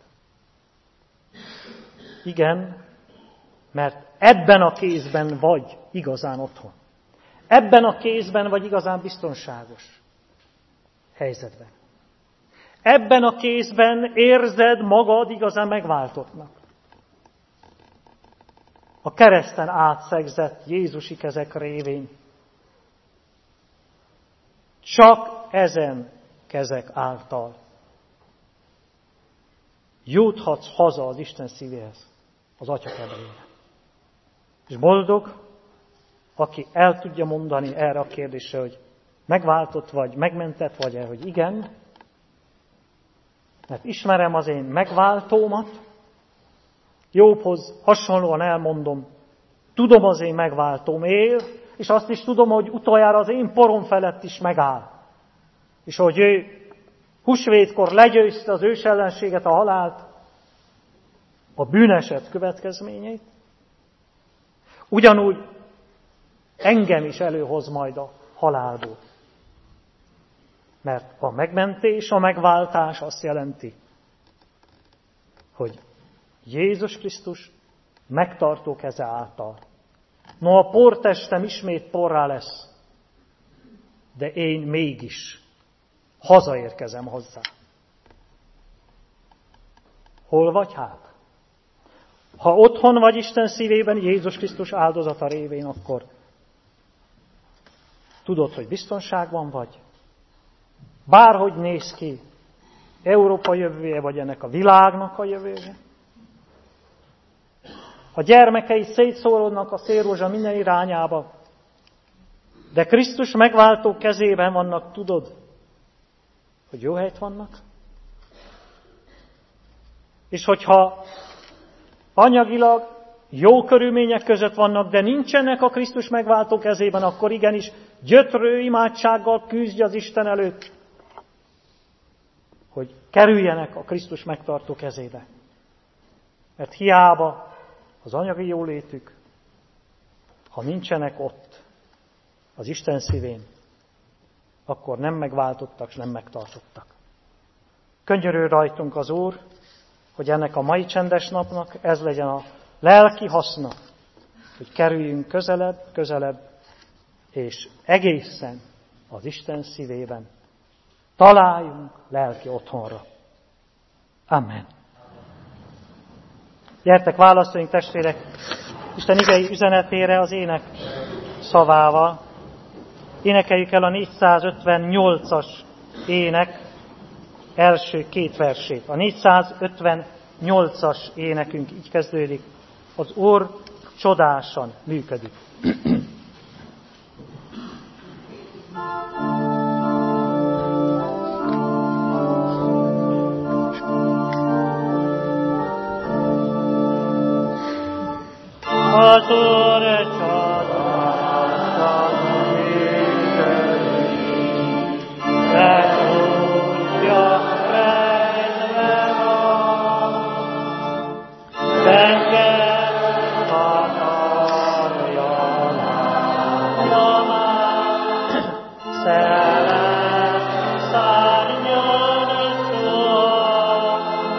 Igen, mert ebben a kézben vagy igazán otthon. Ebben a kézben vagy igazán biztonságos helyzetben. Ebben a kézben érzed magad igazán megváltottnak. A kereszten átszegzett Jézusi kezek révén. Csak ezen kezek által juthatsz haza az Isten szívéhez, az Atya kedvére. És boldog, aki el tudja mondani erre a kérdésre, hogy megváltott vagy, megmentett vagy-e, hogy igen, mert ismerem az én megváltómat, Jobbhoz hasonlóan elmondom, tudom az én megváltóm él, és azt is tudom, hogy utoljára az én porom felett is megáll. És hogy ő húsvétkor legyőzte az ősellenséget, a halált, a bűneset következményeit, ugyanúgy engem is előhoz majd a halálból. Mert a megmentés, a megváltás azt jelenti, hogy Jézus Krisztus megtartó keze által. No, a portestem ismét porrá lesz, de én mégis hazaérkezem hozzá. Hol vagy hát? Ha otthon vagy Isten szívében Jézus Krisztus áldozata révén, akkor tudod, hogy biztonságban vagy. Bárhogy néz ki Európa jövője, vagy ennek a világnak a jövője. A gyermekei szétszórodnak a szélrózsa minden irányába, de Krisztus megváltó kezében vannak, tudod, hogy jó helyt vannak. És hogyha anyagilag jó körülmények között vannak, de nincsenek a Krisztus megváltó kezében, akkor igenis gyötrő imádsággal küzdj az Isten előtt, hogy kerüljenek a Krisztus megtartó kezébe. Mert hiába az anyagi jólétük, ha nincsenek ott az Isten szívén, akkor nem megváltottak, és nem megtartottak. Könyörül rajtunk az Úr, hogy ennek a mai csendes napnak ez legyen a lelki haszna, hogy kerüljünk közelebb, közelebb, és egészen az Isten szívében találjunk lelki otthonra. Amen. Gyertek, válaszoljunk testvérek Isten igei üzenetére az ének szavával. Énekeljük el a négyszázötvennyolcas ének első két versét. A négyszázötvennyolcas énekünk így kezdődik. Az Úr csodásan működik. Az Úr csodásan működik, de tudja rejtve van, engem akarja látja már, szeret szárnyon szól.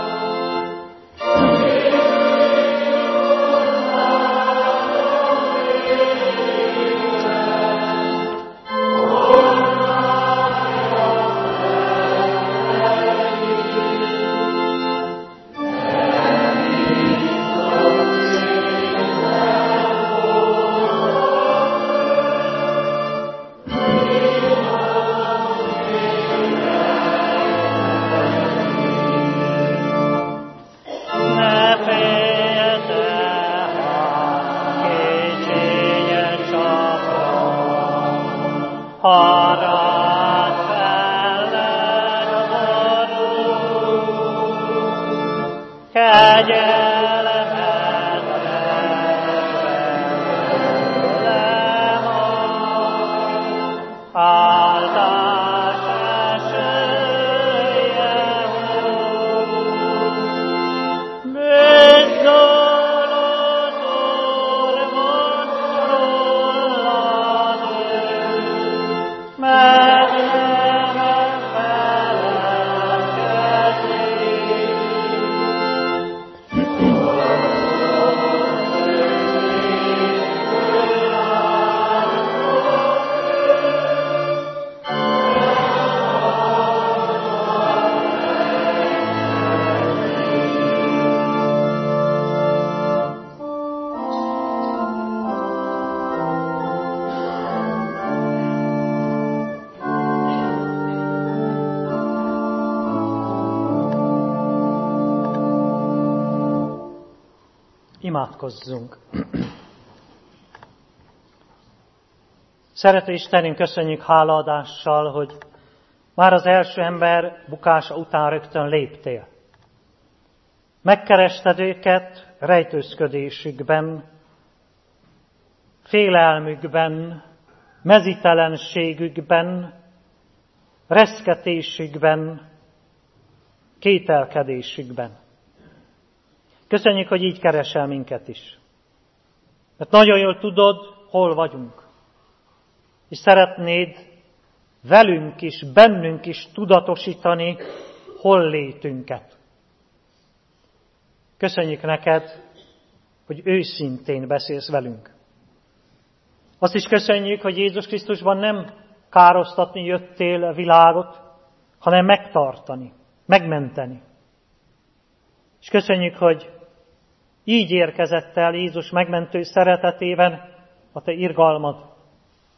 Harad felled borul, kegyelmet tőlem ad, áldás esője hull. Bűzol az Úr, rólad meg nem Imádkozzunk. Szerető Istenünk, köszönjük hálaadással, hogy már az első ember bukása után rögtön léptél. Megkerested őket rejtőzködésükben, félelmükben, mezítelenségükben, reszketésükben, kételkedésükben. Köszönjük, hogy így keresel minket is. Mert nagyon jól tudod, hol vagyunk. És szeretnéd velünk is, bennünk is tudatosítani hol létünket. Köszönjük neked, hogy őszintén beszélsz velünk. Azt is köszönjük, hogy Jézus Krisztusban nem károsztatni jöttél a világot, hanem megtartani, megmenteni. És köszönjük, hogy így érkezett el Jézus megmentő szeretetében a te irgalmad.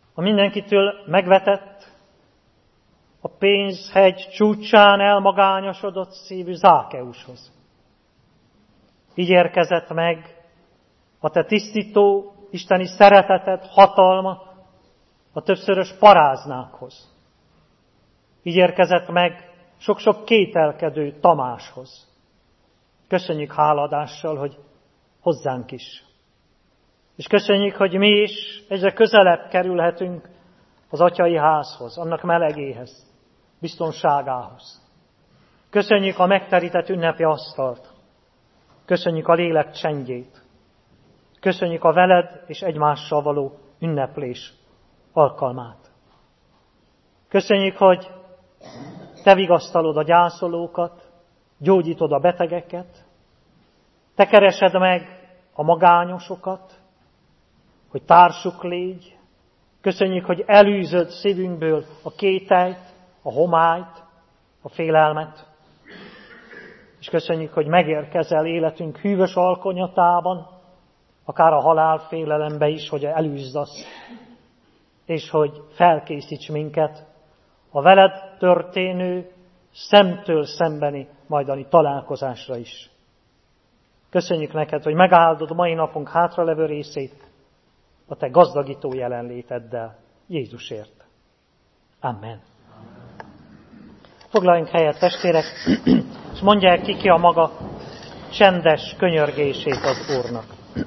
a mindenkitől megvetett, a pénzhegy csúcsán elmagányosodott szívű Zákeushoz. Így érkezett meg a te tisztító, isteni szereteted, hatalma a többszörös paráznákhoz. Így érkezett meg sok-sok kételkedő Tamáshoz. Köszönjük háladással, hogy hozzánk is. És köszönjük, hogy mi is egyre közelebb kerülhetünk az atyai házhoz, annak melegéhez, biztonságához. Köszönjük a megterített ünnepi asztalt. Köszönjük a lélek csendjét. Köszönjük a veled és egymással való ünneplés alkalmát. Köszönjük, hogy te vigasztalod a gyászolókat, gyógyítod a betegeket, te keresed meg a magányosokat, hogy társuk légy. Köszönjük, hogy elűzöd szívünkből a kételyt, a homályt, a félelmet. És köszönjük, hogy megérkezel életünk hűvös alkonyatában, akár a halálfélelembe is, hogy elűzd azt, és hogy felkészíts minket a veled történő, szemtől szembeni majdani találkozásra is. Köszönjük neked, hogy megáldod mai napunk hátralevő részét a te gazdagító jelenléteddel Jézusért. Amen. Foglaljunk helyet, testvérek, és mondják ki ki a maga csendes könyörgését az Úrnak.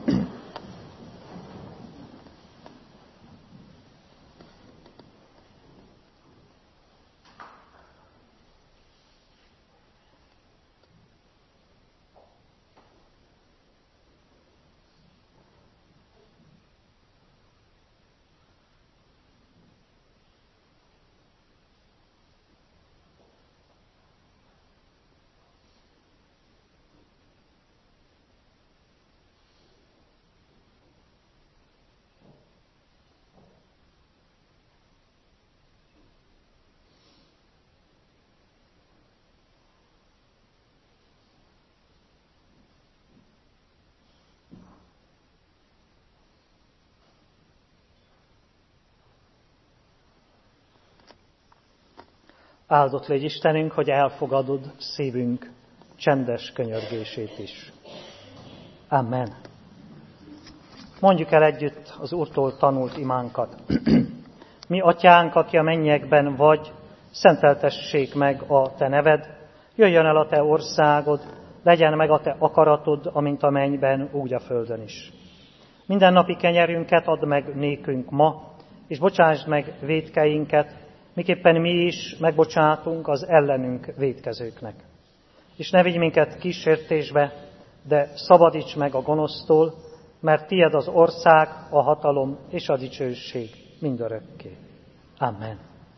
Áldott légy Istenünk, hogy elfogadod szívünk csendes könyörgését is. Amen. Mondjuk el együtt az Úrtól tanult imánkat. Mi, Atyánk, aki a mennyekben vagy, szenteltessék meg a te neved, jöjjön el a te országod, legyen meg a te akaratod, amint a mennyben, úgy a földön is. Minden napi kenyerünket add meg nékünk ma, és bocsásd meg vétkeinket, miképpen mi is megbocsátunk az ellenünk vétkezőknek. És ne vigy minket kísértésbe, de szabadíts meg a gonosztól, mert tied az ország, a hatalom és a dicsőség mindörökké. Amen.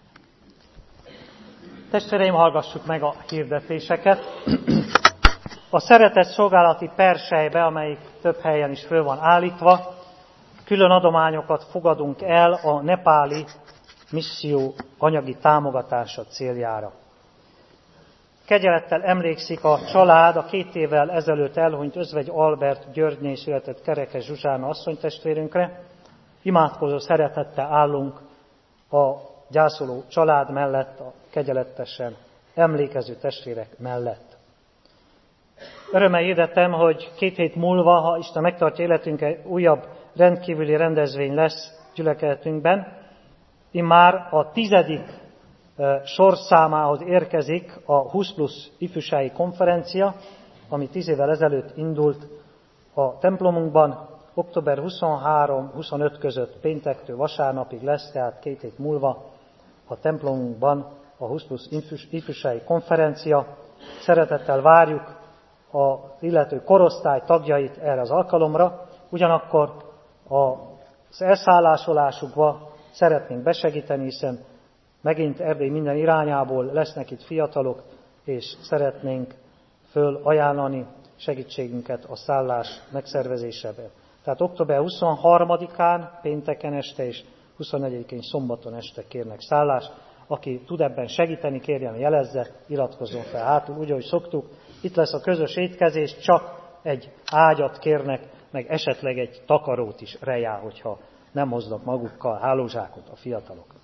Testvéreim, hallgassuk meg a hirdetéseket. A szeretett szolgálati perselybe, amelyik több helyen is föl van állítva, külön adományokat fogadunk el a nepáli misszió anyagi támogatása céljára. Kegyelettel emlékszik a család a két évvel ezelőtt elhunyt Özvegy Albert Györgyné született Kerekes Zsuzsána asszonytestvérünkre. Imádkozó szeretettel állunk a gyászoló család mellett, a kegyelettesen emlékező testvérek mellett. Örömmel hirdetem, hogy két hét múlva, ha Isten megtartja életünkkel, újabb rendkívüli rendezvény lesz gyülekezetünkben. Immár a tizedik sorszámához érkezik a húsz plusz ifjúsági konferencia, ami tíz évvel ezelőtt indult a templomunkban. október huszonhárom-huszonöt között péntektől vasárnapig lesz, tehát két hét múlva a templomunkban a húsz plusz ifjúsági konferencia. Szeretettel várjuk az illető korosztály tagjait erre az alkalomra, ugyanakkor az elszállásolásukba szeretnénk besegíteni, hiszen megint Erdély minden irányából lesznek itt fiatalok, és szeretnénk fölajánlani segítségünket a szállás megszervezésében. Tehát október huszonharmadikán, pénteken este és huszonnegyedikén szombaton este kérnek szállást. Aki tud ebben segíteni, kérjen, jelezze, iratkozzon fel hátul, úgy, ahogy szoktuk. Itt lesz a közös étkezés, csak egy ágyat kérnek, meg esetleg egy takarót is rejá, hogyha nem hoznak magukkal hálózsákot a fiatalok.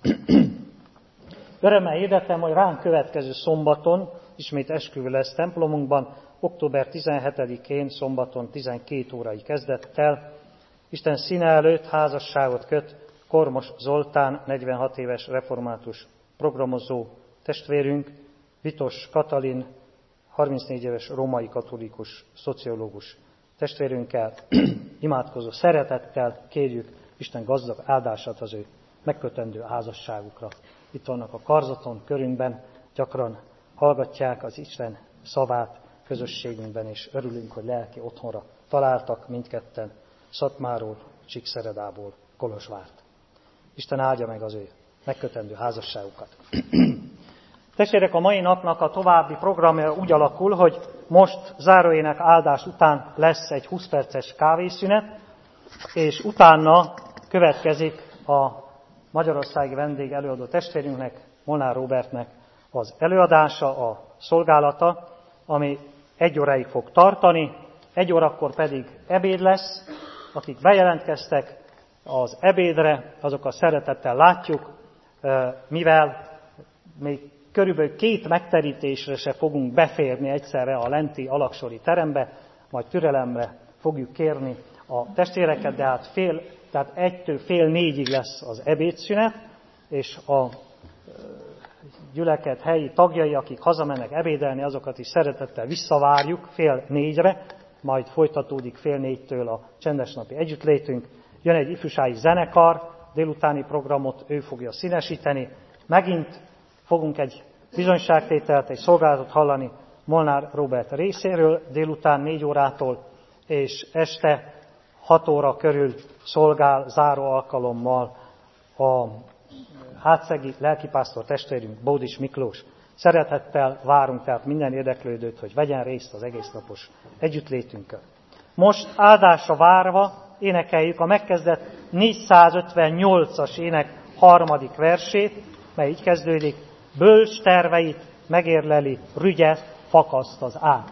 Örömmel hirdetem, hogy ránk következő szombaton ismét esküvő lesz templomunkban, október tizenhetedikén szombaton tizenkét órai kezdettel. Isten színe előtt házasságot köt Kormos Zoltán, negyvenhat éves református programozó testvérünk, Vitos Katalin, harmincnégy éves római katolikus szociológus testvérünkkel. Imádkozó szeretettel kérjük Isten gazdag áldását az ő megkötendő házasságukra. Itt vannak a karzaton, körünkben, gyakran hallgatják az Isten szavát közösségünkben, és örülünk, hogy lelki otthonra találtak mindketten Szatmáról, Csíkszeredából, Kolozsvárt. Isten áldja meg az ő megkötendő házasságukat. Testvérek, a mai napnak a további programja úgy alakul, hogy most záróének áldás után lesz egy húsz perces kávészünet, és utána következik a magyarországi vendég előadó testvérünknek, Molnár Róbertnek az előadása, a szolgálata, ami egy óráig fog tartani, egy órakor pedig ebéd lesz. Akik bejelentkeztek az ebédre, azokat szeretettel látjuk, mivel még körülbelül két megterítésre se fogunk beférni egyszerre a lenti alaksori terembe, majd türelemre fogjuk kérni a testvéreket, de hát, fél, tehát egytől fél négyig lesz az ebédszünet, és a gyülekezet helyi tagjai, akik hazamennek ebédelni, azokat is szeretettel visszavárjuk fél négyre, majd folytatódik fél négytől a csendesnapi együttlétünk. Jön egy ifjúsági zenekar, délutáni programot ő fogja színesíteni. Megint fogunk egy bizonyságtételt, egy szolgálatot hallani Molnár Róbert részéről délután négy órától, és este hat óra körül szolgál záró alkalommal a hátszegi lelkipásztor testvérünk, Bódis Miklós. Szeretettel várunk tehát minden érdeklődőt, hogy vegyen részt az egész napos együttlétünkön. Most áldásra várva énekeljük a megkezdett négyszázötvennyolcas ének harmadik versét, mely így kezdődik: bölcs terveit megérleli, rügyet fakaszt az ág.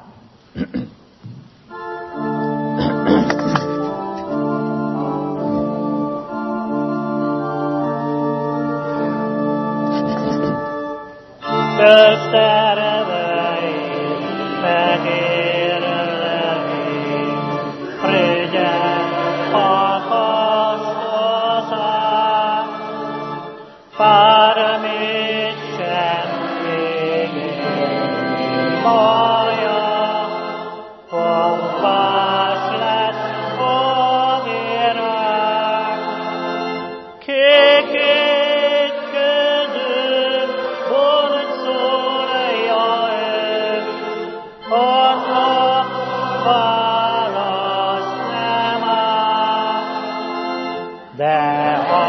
Bölcs terveit megérleli, rügyet fakaszt az ág. Bármit sem végén baja, pompás lesz a virág. Kékétkedő boncolja ő, annak válasz nem áll, de ha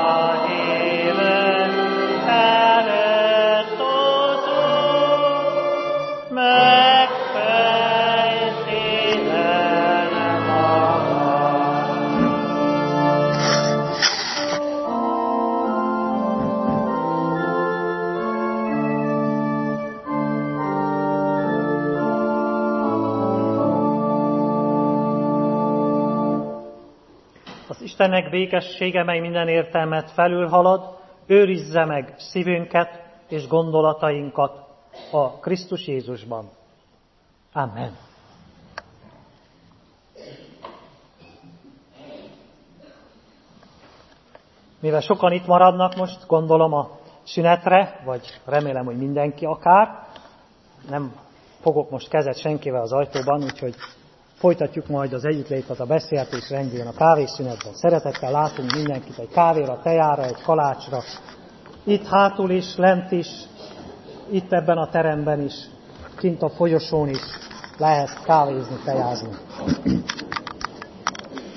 Istennek békessége, mely minden értelmet felülhalad, őrizze meg szívünket és gondolatainkat a Krisztus Jézusban. Amen. Mivel sokan itt maradnak most, gondolom a szünetre, vagy remélem, hogy mindenki akár, nem fogok most kezet senkivel az ajtóban, úgyhogy folytatjuk majd az együttlétet a beszélgetés rendjén a kávészünetben. Szeretettel látunk mindenkit egy kávéra, tejára, egy kalácsra. Itt hátul is, lent is, itt ebben a teremben is, kint a folyosón is lehet kávézni, tejázni.